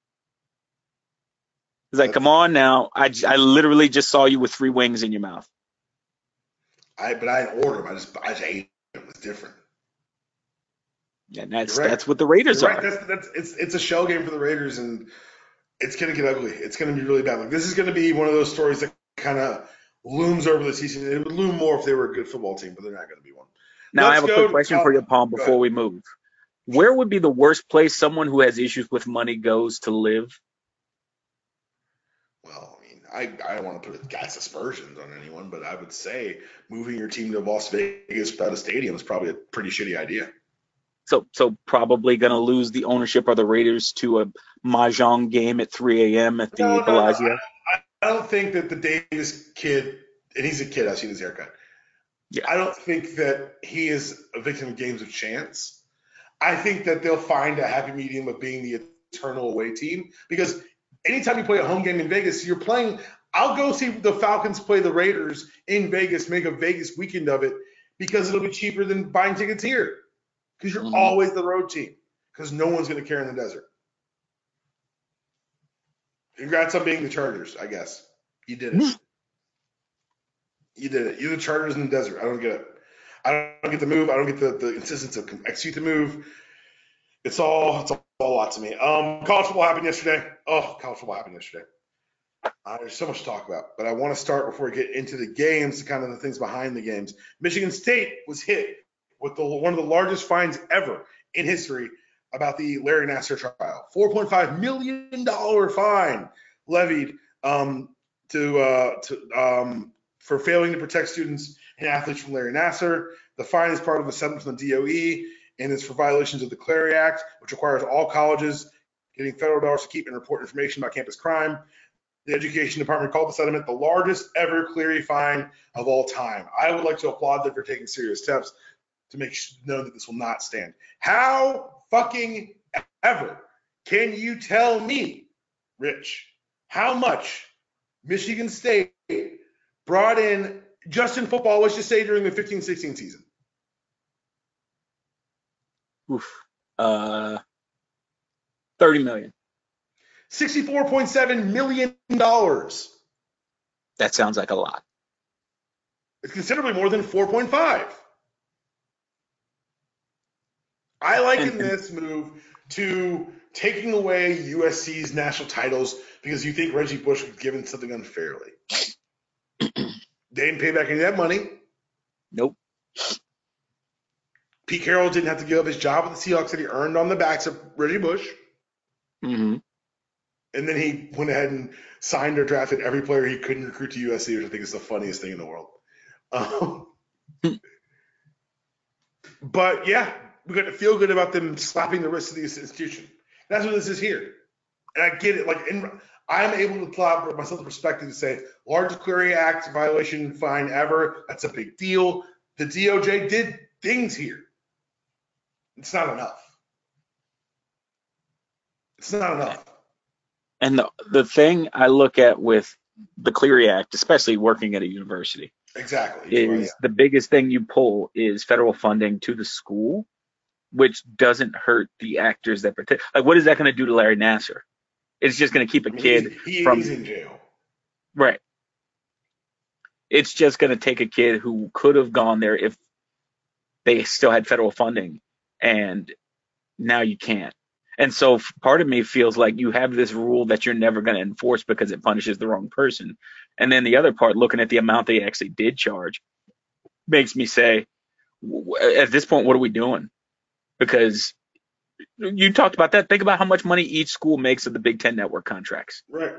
He's like, come on now. I literally just saw you with 3 wings in your mouth. But I didn't order them. I just ate them. It's different. And that's what the Raiders are. It's a shell game for the Raiders, and it's going to get ugly. It's going to be really bad. Like, this is going to be one of those stories that kind of looms over the season. It would loom more if they were a good football team, but they're not going to be one. Now, I have a quick question for you, Paul, before we move. Where would be the worst place someone who has issues with money goes to live? Well, I don't want to put gas aspersions on anyone, but I would say moving your team to Las Vegas without a stadium is probably a pretty shitty idea. So probably going to lose the ownership of the Raiders to a mahjong game at 3 a.m. at the Bellagio? I don't think that the Davis kid, and he's a kid, I've seen his haircut. Yeah. I don't think that he is a victim of games of chance. I think that they'll find a happy medium of being the eternal away team because anytime you play a home game in Vegas, you're playing. I'll go see the Falcons play the Raiders in Vegas, make a Vegas weekend of it because it'll be cheaper than buying tickets here because you're Mhm. always the road team because no one's going to care in the desert. Congrats on being the Chargers, I guess. You did it. You did it. You're the Chargers in the desert. I don't get it. I don't get the move. I don't get the insistence of execute the move. It's all a lot to me. College football happened yesterday. Oh, college football happened yesterday. There's so much to talk about, but I want to start before we get into the games, kind of the things behind the games. Michigan State was hit with one of the largest fines ever in history about the Larry Nassar trial. $4.5 million fine levied for failing to protect students and athletes from Larry Nassar. The fine is part of a settlement from the DOE and is for violations of the Clery Act, which requires all colleges getting federal dollars to keep and report information about campus crime. The Education Department called the settlement the largest ever Clery fine of all time. I would like to applaud them for taking serious steps to make known that this will not stand. How fucking ever can you tell me, Rich, how much Michigan State brought in just in football, let's just say during the 15-16 season? Oof. 30 million. $64.7 million. That sounds like a lot. It's considerably more than 4.5. I liken this move to taking away USC's national titles because you think Reggie Bush was given something unfairly. They didn't pay back any of that money. Nope. Pete Carroll didn't have to give up his job with the Seahawks that he earned on the backs of Reggie Bush. Mm-hmm. And then he went ahead and signed or drafted every player he couldn't recruit to USC, which I think is the funniest thing in the world. But yeah, we got to feel good about them slapping the wrist of the institution. That's what this is here. And I get it. I'm able to put myself in perspective to say, largest Clery Act violation fine ever. That's a big deal. The DOJ did things here. It's not enough. It's not enough. And the thing I look at with the Clery Act, especially working at a university, exactly is the biggest thing you pull is federal funding to the school, which doesn't hurt the actors that protect. Like, what is that going to do to Larry Nassar? It's just going to keep a kid he's in jail. Right. It's just going to take a kid who could have gone there if they still had federal funding, and now you can't. And so part of me feels like you have this rule that you're never going to enforce because it punishes the wrong person. And then the other part, looking at the amount they actually did charge, makes me say, at this point, what are we doing? Because you talked about that. Think about how much money each school makes of the Big Ten network contracts. Right.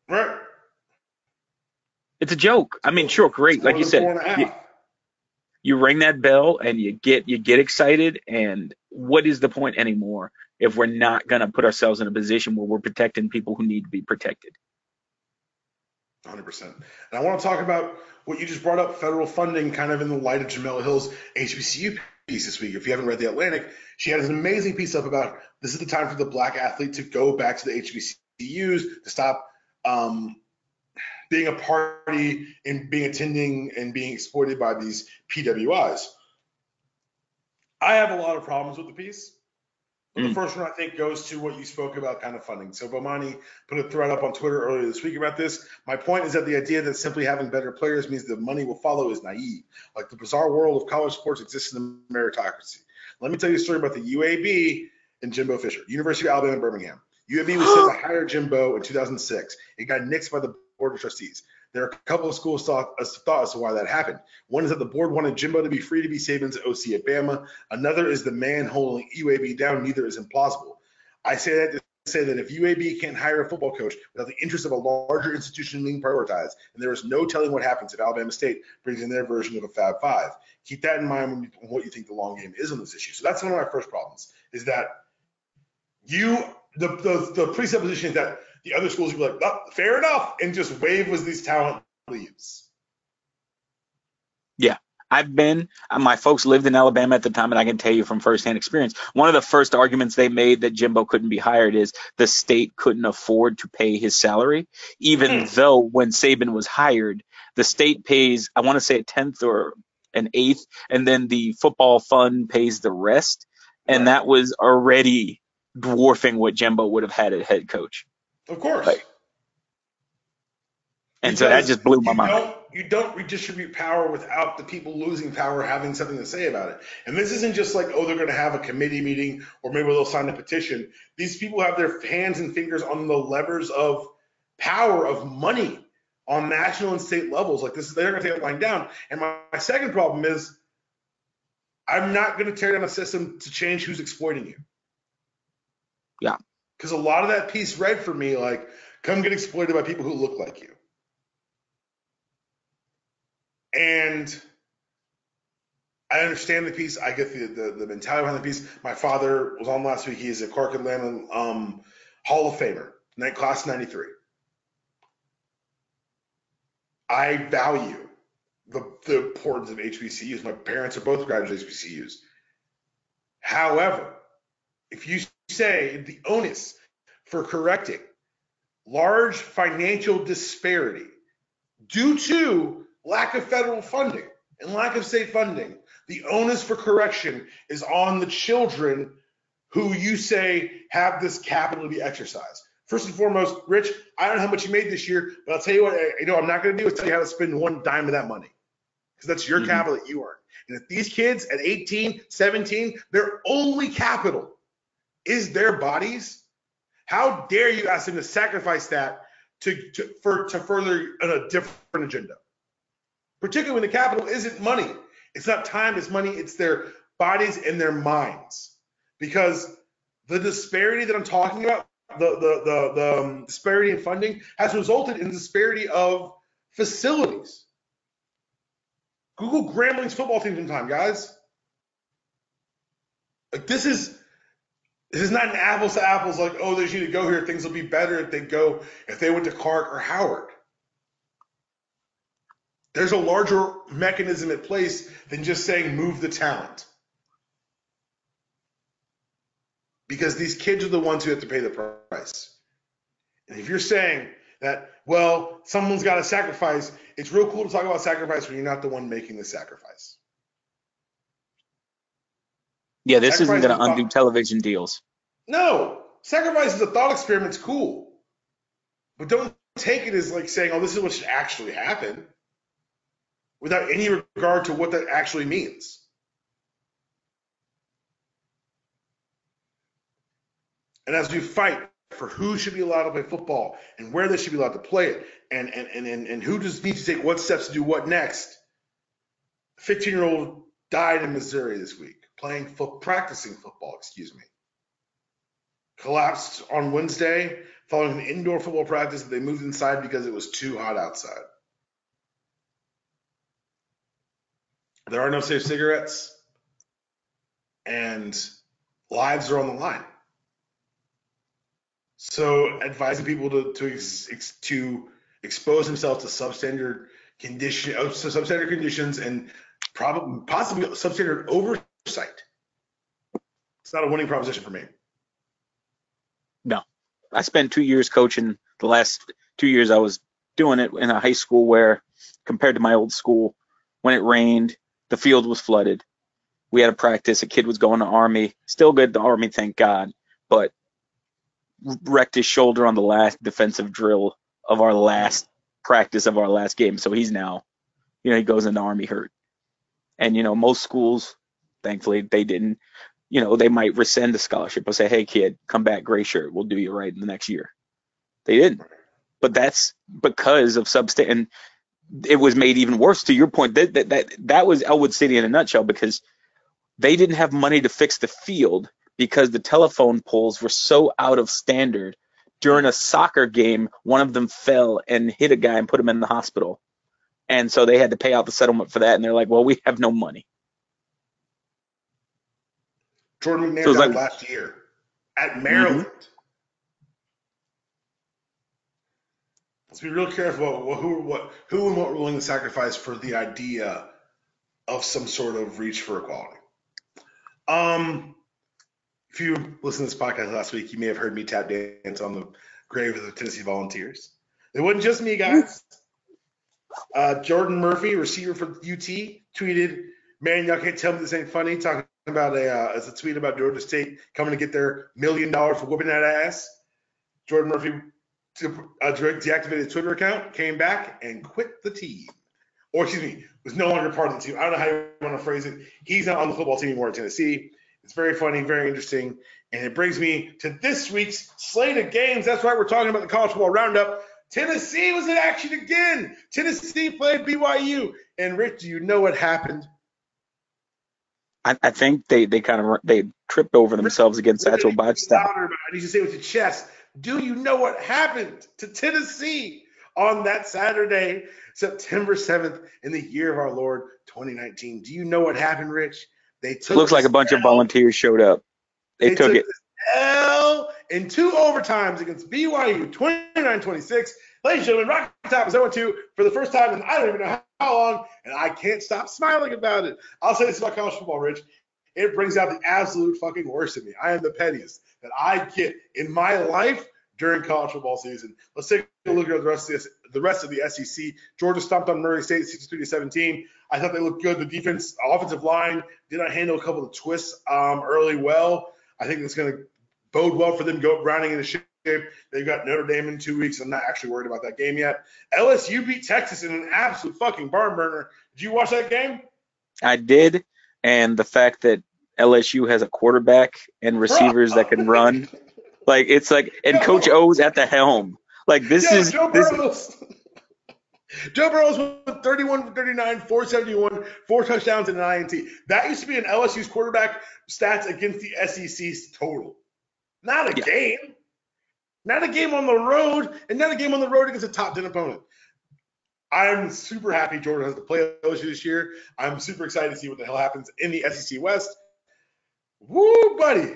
It's a joke. I mean, sure, great. Like you said, you ring that bell and you get excited. And what is the point anymore if we're not going to put ourselves in a position where we're protecting people who need to be protected? 100%. And I want to talk about what you just brought up, federal funding, kind of in the light of Jamel Hill's HBCU piece this week. If you haven't read The Atlantic, she had an amazing piece up about this is the time for the black athlete to go back to the HBCUs, to stop being a party and being attending and being exploited by these PWIs. I have a lot of problems with the piece. But the first one, I think, goes to what you spoke about, kind of funding. So Bomani put a thread up on Twitter earlier this week about this. My point is that the idea that simply having better players means the money will follow is naive. Like the bizarre world of college sports exists in the meritocracy. Let me tell you a story about the UAB and Jimbo Fisher, University of Alabama, Birmingham. UAB was set to hire Jimbo in 2006. It got nixed by the Board of Trustees. There are a couple of schools thought as to why that happened. One is that the board wanted Jimbo to be free to be Saban's OC at Bama. Another is the man holding UAB down. Neither is implausible. I say that to say that if UAB can't hire a football coach without the interest of a larger institution being prioritized, then there is no telling what happens if Alabama State brings in their version of a Fab Five. Keep that in mind when what you think the long game is on this issue. So that's one of my first problems, is that the presupposition is that the other schools will be like, oh, fair enough, and just wave as these talent leaves. Yeah, my folks lived in Alabama at the time, and I can tell you from firsthand experience, one of the first arguments they made that Jimbo couldn't be hired is the state couldn't afford to pay his salary, even though when Saban was hired, the state pays, I want to say a tenth or an eighth, and then the football fund pays the rest. And Right. that was already dwarfing what Jimbo would have had at head coach. Of course. Like, and so that Because just blew my mind. you don't redistribute power without the people losing power having something to say about it. And this isn't just like, oh, they're going to have a committee meeting or maybe they'll sign a petition. These people have their hands and fingers on the levers of power of money on national and state levels. Like this, they're going to take it lying down. And my second problem is I'm not going to tear down a system to change who's exploiting you. Yeah. Because a lot of that piece read for me like, come get exploited by people who look like you. And I understand the piece. I get the mentality behind the piece. My father was on last week. He is a Clark Atlanta Hall of Famer, class 93. I value the importance of HBCUs. My parents are both graduates of HBCUs. However, if you say the onus for correcting large financial disparity due to lack of federal funding and lack of state funding, the onus for correction is on the children who you say have this capital to be exercised. First and foremost, Rich, I don't know how much you made this year, but I'll tell you what, I'm not going to do is tell you how to spend one dime of that money because that's your capital that you earn. And if these kids at 18, 17, their only capital is their bodies, how dare you ask them to sacrifice that to further a different agenda? Particularly when the capital isn't money. It's not time, it's money, it's their bodies and their minds. Because the disparity that I'm talking about, the disparity in funding has resulted in the disparity of facilities. Google Grambling's football team sometime, guys. Like this is not an apples to apples like, oh, they need to go here, things will be better if they went to Clark or Howard. There's a larger mechanism at place than just saying move the talent. Because these kids are the ones who have to pay the price. And if you're saying that, well, someone's got to sacrifice, it's real cool to talk about sacrifice when you're not the one making the sacrifice. Yeah, this isn't going to undo television deals. No. Sacrifice as a thought experiment's cool. But don't take it as like saying, oh, this is what should actually happen, without any regard to what that actually means. And as we fight for who should be allowed to play football and where they should be allowed to play it and who just needs to take what steps to do what next, a 15-year-old died in Missouri this week practicing football, collapsed on Wednesday following an indoor football practice that they moved inside because it was too hot outside. There are no safe cigarettes, and lives are on the line. So, advising people to expose themselves to substandard conditions and possibly substandard oversight. It's not a winning proposition for me. No, I spent 2 years coaching. The last 2 years I was doing it in a high school where, compared to my old school, when it rained, the field was flooded. We had a practice. A kid was going to Army. Still good to Army, thank God. But wrecked his shoulder on the last defensive drill of our last practice of our last game. So he's now, he goes into Army hurt. And, most schools, thankfully, they didn't. They might rescind the scholarship or say, hey, kid, come back, gray shirt. We'll do you right in the next year. They didn't. But that's because of and it was made even worse. To your point, that was Elwood City in a nutshell, because they didn't have money to fix the field because the telephone poles were so out of standard. During a soccer game, one of them fell and hit a guy and put him in the hospital. And so they had to pay out the settlement for that. And they're like, well, we have no money. Jordan McNair died last year at Maryland. Let's be real careful about who and what we're willing to sacrifice for the idea of some sort of reach for equality. Um, if you listened to this podcast last week, you may have heard me tap dance on the grave of the Tennessee Volunteers. It wasn't just me, guys. Jordan Murphy, receiver for UT, tweeted, "Man, y'all can't tell me this ain't funny." Talking about as a tweet about Georgia State coming to get their $1 million for whooping that ass. Jordan Murphy deactivated his Twitter account, came back, and quit the team. Or excuse me, was no longer part of the team. I don't know how you want to phrase it. He's not on the football team anymore at Tennessee. It's very funny, very interesting, and it brings me to this week's slate of games. That's right, we're talking about the college football roundup. Tennessee was in action again. Tennessee played BYU. And Rich, do you know what happened? I think they tripped over themselves against Satchel Bachstad. I need you to say it with your chest. Do you know what happened to Tennessee on that Saturday, September 7th, in the year of our Lord 2019? Do you know what happened, Rich? They took Looks like a bunch of volunteers showed up. They took it. L in 2 overtimes against BYU, 29-26. Ladies and gentlemen, Rocky Top is 0-2 for the first time in I don't even know how long, and I can't stop smiling about it. I'll say this about college football, Rich. It brings out the absolute fucking worst in me. I am the pettiest that I get in my life during college football season. Let's take a look at the rest of the SEC. Georgia stomped on Murray State 63-17. I thought they looked good. The defense, offensive line did not handle a couple of twists early well. I think it's going to bode well for them to go rounding into shape. They've got Notre Dame in 2 weeks. I'm not actually worried about that game yet. LSU beat Texas in an absolute fucking barn burner. Did you watch that game? I did, and the fact that LSU has a quarterback and receivers that can run, like it's like, and Coach O's at the helm. Like Joe Burrows. Joe Burrows went 31 for 39, 471, 4 touchdowns, and an INT. That used to be an LSU's quarterback stats against the SEC's total. Not a game. Not a game on the road, and not a game on the road against a top 10 opponent. I'm super happy Georgia has to play LSU this year. I'm super excited to see what the hell happens in the SEC West. Woo, buddy.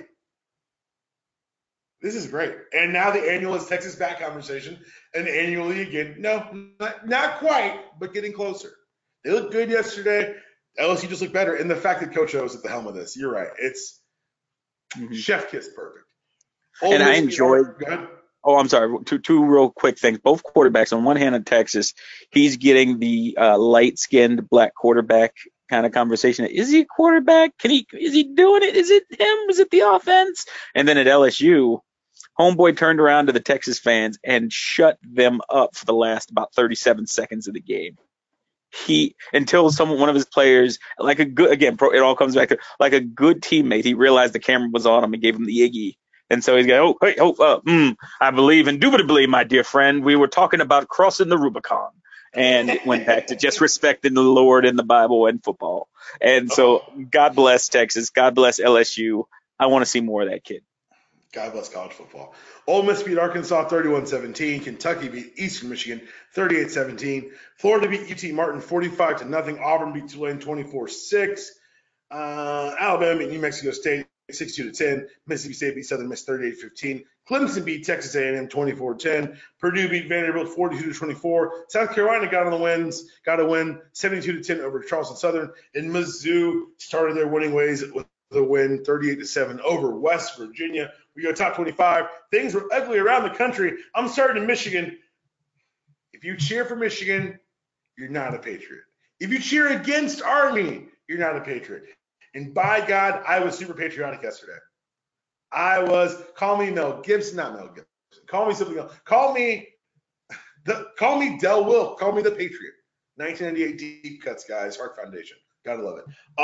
This is great. And now the annual is Texas back conversation. And annually again, no, not quite, but getting closer. They looked good yesterday. LSU just looked better. And the fact that Coach O is at the helm of this, you're right. It's chef kiss perfect. And I enjoyed. Oh, I'm sorry. Two real quick things. Both quarterbacks. On one hand, in Texas, he's getting the light-skinned black quarterback kind of conversation. Is he a quarterback? Is he doing it? Is it him? Is it the offense? And then at LSU, homeboy turned around to the Texas fans and shut them up for the last about 37 seconds of the game. Until one of his players, like a good, again, it all comes back to like a good teammate, he realized the camera was on him and gave him the Iggy. And so he's going, I believe indubitably, my dear friend, we were talking about crossing the Rubicon. And it went back to just respecting the Lord and the Bible and football. And so God bless Texas. God bless LSU. I want to see more of that kid. God bless college football. Ole Miss beat Arkansas 31-17. Kentucky beat Eastern Michigan 38-17. Florida beat UT Martin 45-0. Auburn beat Tulane 24-6. Alabama beat New Mexico State 62-10. Mississippi State beat Southern Miss 38-15. Clemson beat Texas A&M 24-10. Purdue beat Vanderbilt 42-24. South Carolina got a win 72-10 over Charleston Southern. And Mizzou started their winning ways with the win 38-7 over West Virginia. We go top 25. Things were ugly around the country. I'm starting in Michigan. If you cheer for Michigan, you're not a patriot. If you cheer against Army, you're not a patriot. And by God, I was super patriotic yesterday. Call me Mel Gibson, not Mel Gibson. Call me something else. Call me Del Wilkes. Call me the Patriot. 1998 deep cuts, guys. Heart Foundation. Gotta love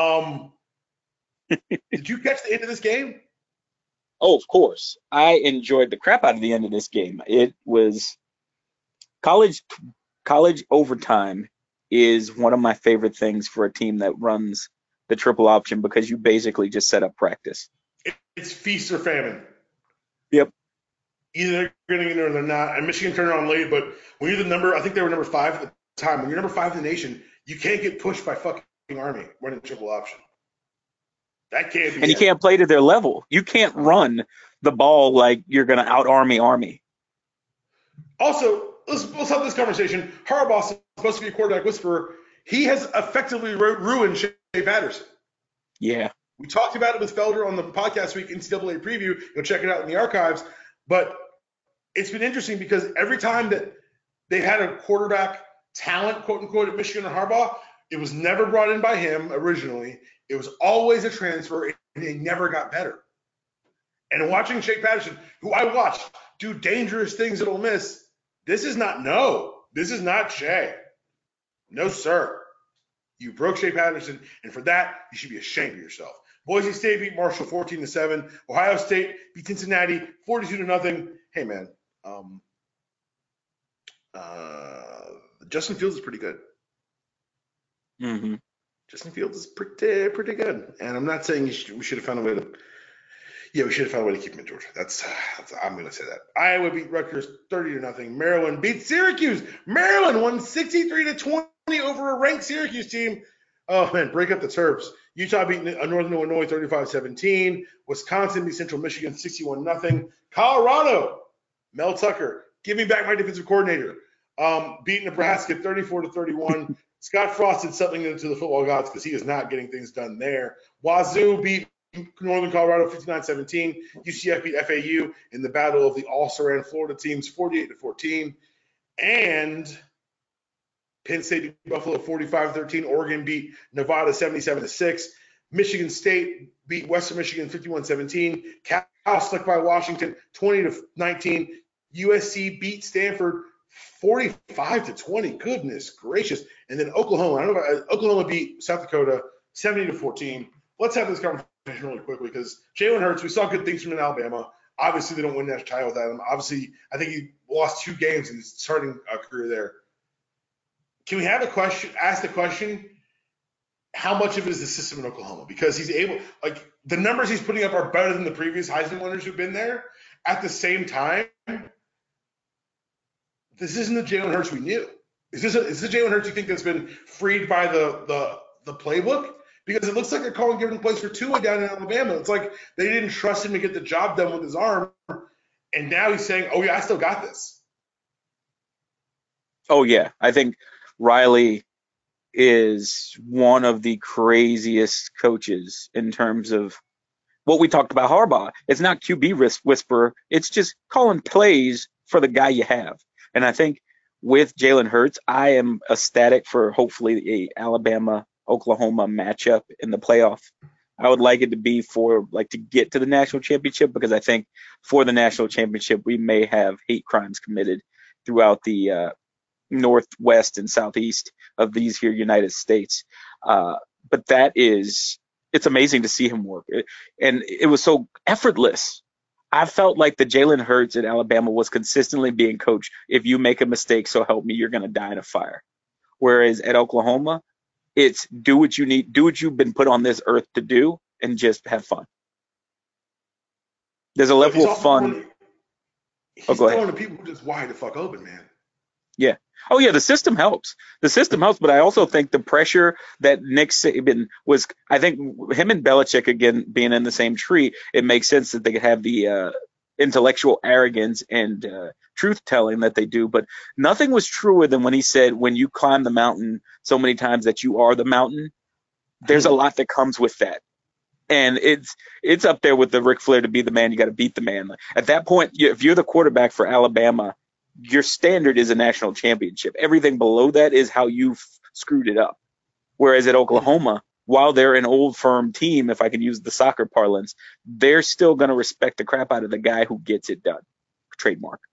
it. Did you catch the end of this game? Oh, of course. I enjoyed the crap out of the end of this game. It was college overtime is one of my favorite things for a team that runs the triple option because you basically just set up practice. It's feast or famine. Yep. Either they're going to get it or they're not. And Michigan turned it on late, but when you're the number, I think they were number 5 at the time. When you're number 5 in the nation, you can't get pushed by fucking Army running triple option. That can't be. And you can't play to their level. You can't run the ball like you're going to out Army. Also, let's have this conversation. Harbaugh's supposed to be a quarterback whisperer. He has effectively ruined Shea Patterson. Yeah. We talked about it with Felder on the podcast week, NCAA preview. You'll check it out in the archives. But it's been interesting because every time that they had a quarterback talent, quote unquote, at Michigan or Harbaugh, it was never brought in by him originally. It was always a transfer, and they never got better. And watching Shea Patterson, who I watched do dangerous things at Ole Miss, this is not Shea. No, sir. You broke Shea Patterson, and for that, you should be ashamed of yourself. Boise State beat Marshall 14-7. Ohio State beat Cincinnati 42-0. Hey, man, Justin Fields is pretty good. Mm-hmm. Justin Fields is pretty good, and I'm not saying we should have found a way to. Yeah, we should have found a way to keep him in Georgia. That's I'm going to say that. Iowa beat Rutgers 30-0. Maryland beat Syracuse. Maryland won 63-20 over a ranked Syracuse team. Oh man, break up the Terps. Utah beat Northern Illinois 35-17. Wisconsin beat Central Michigan 61-0. Colorado, Mel Tucker, give me back my defensive coordinator. Beat Nebraska 34-31. Scott Frost did something into the football gods because he is not getting things done there. Wazoo beat Northern Colorado 59-17. UCF beat FAU in the battle of the all-Saran Florida teams 48-14. And Penn State beat Buffalo 45-13. Oregon beat Nevada 77-6. Michigan State beat Western Michigan 51-17. Cal slick by Washington 20-19. USC beat Stanford 45-20. Goodness gracious. And then Oklahoma beat South Dakota 70-14. Let's have this conversation really quickly because Jalen Hurts, we saw good things from Alabama. Obviously, they don't win that title without him. Obviously, I think he lost 2 games in his starting career there. Can we have ask the question, how much of it is the system in Oklahoma? Because he's able, like, the numbers he's putting up are better than the previous Heisman winners who've been there. At the same time, this isn't the Jalen Hurts we knew. Is this the Jalen Hurts you think that's been freed by the playbook? Because it looks like they're calling giving plays for Tua down in Alabama. It's like they didn't trust him to get the job done with his arm, and now he's saying, "Oh yeah, I still got this." Oh yeah, I think Riley is one of the craziest coaches in terms of what we talked about Harbaugh. It's not QB whisperer. It's just calling plays for the guy you have. And I think with Jalen Hurts, I am ecstatic for hopefully a Alabama-Oklahoma matchup in the playoff. I would like it to be to get to the national championship because I think for the national championship, we may have hate crimes committed throughout the northwest and southeast of these here United States. But it's amazing to see him work. And it was so effortless. I felt like the Jalen Hurts at Alabama was consistently being coached. If you make a mistake, so help me, you're going to die in a fire. Whereas at Oklahoma, it's do what you need, do what you've been put on this earth to do, and just have fun. There's a level of fun. He's throwing to people who just wide the fuck open, man. Yeah. Oh, yeah, the system helps. The system helps, but I also think the pressure that Nick Saban was, I think him and Belichick, again, being in the same tree, it makes sense that they could have the intellectual arrogance and truth-telling that they do. But nothing was truer than when he said, when you climb the mountain so many times that you are the mountain, there's a lot that comes with that. And it's up there with the Ric Flair to be the man, you got to beat the man. At that point, if you're the quarterback for Alabama, your standard is a national championship. Everything below that is how you've screwed it up. Whereas at Oklahoma, while they're an old firm team, if I can use the soccer parlance, they're still going to respect the crap out of the guy who gets it done. Trademark.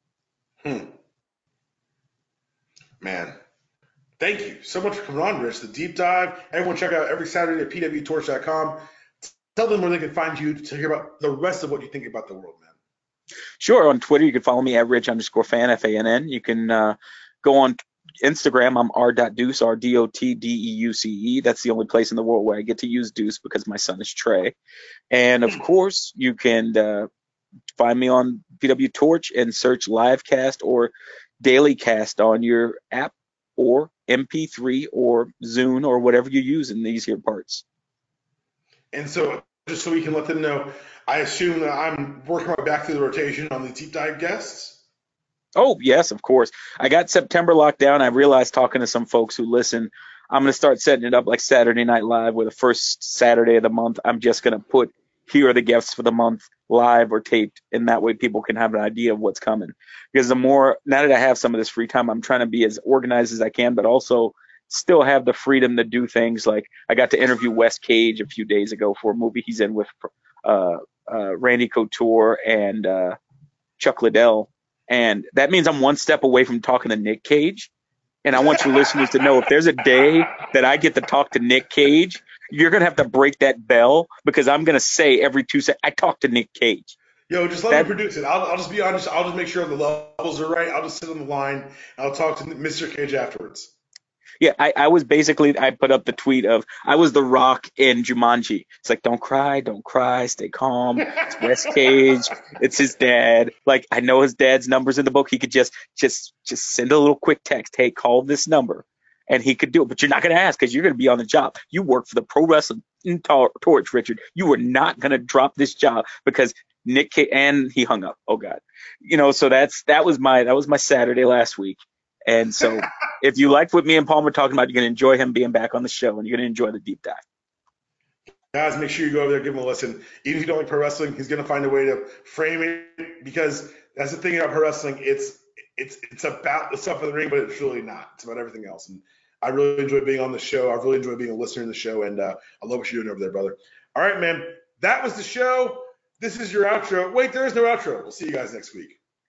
Man, thank you so much for coming on, Rich. The deep dive. Everyone check out every Saturday at pwtorch.com. Tell them where they can find you to hear about the rest of what you think about the world, man. Sure. On Twitter, you can follow me at Rich_fan, FANN. You can go on Instagram. I'm r.deuce, RDOTDEUCE. That's the only place in the world where I get to use Deuce because my son is Trey. And of course, you can find me on PW Torch and search Livecast or Dailycast on your app or MP3 or Zune or whatever you use in these here parts. And so, just so we can let them know, I assume that I'm working my way back through the rotation on the deep dive guests. Oh, yes, of course. I got September locked down. I realized talking to some folks who listen, I'm gonna start setting it up like Saturday Night Live, where the first Saturday of the month, I'm just gonna put here are the guests for the month live or taped, and that way people can have an idea of what's coming. Because the more now that I have some of this free time, I'm trying to be as organized as I can, but also still have the freedom to do things. Like I got to interview Wes Cage a few days ago for a movie he's in with uh, Randy Couture and Chuck Liddell, and that means I'm one step away from talking to Nick Cage. And I want your listeners to know if there's a day that I get to talk to Nick Cage, you're gonna have to break that bell because I'm gonna say every 2 seconds, I talked to Nick Cage. Yo, just let me That produce it. I'll just be honest. I'll just make sure the levels are right. I'll just sit on the line. And I'll talk to Mr. Cage afterwards. Yeah, I was basically I put up the tweet of I was the Rock in Jumanji. It's like don't cry, stay calm. It's Wes Cage. It's his dad. Like I know his dad's numbers in the book. He could just send a little quick text. Hey, call this number, and he could do it. But you're not gonna ask because you're gonna be on the job. You work for the Pro Wrestling Torch, Richard. You are not gonna drop this job because Nick Cage, and he hung up. Oh God, So that was my Saturday last week, and so if you liked what me and Palmer were talking about, you're going to enjoy him being back on the show, and you're going to enjoy the deep dive. Guys, make sure you go over there, give him a listen. Even if you don't like pro wrestling, he's going to find a way to frame it because that's the thing about pro wrestling. It's about the stuff in the ring, but it's really not. It's about everything else. And I really enjoy being on the show. I really enjoy being a listener in the show, and I love what you're doing over there, brother. All right, man. That was the show. This is your outro. Wait, there is no outro. We'll see you guys next week.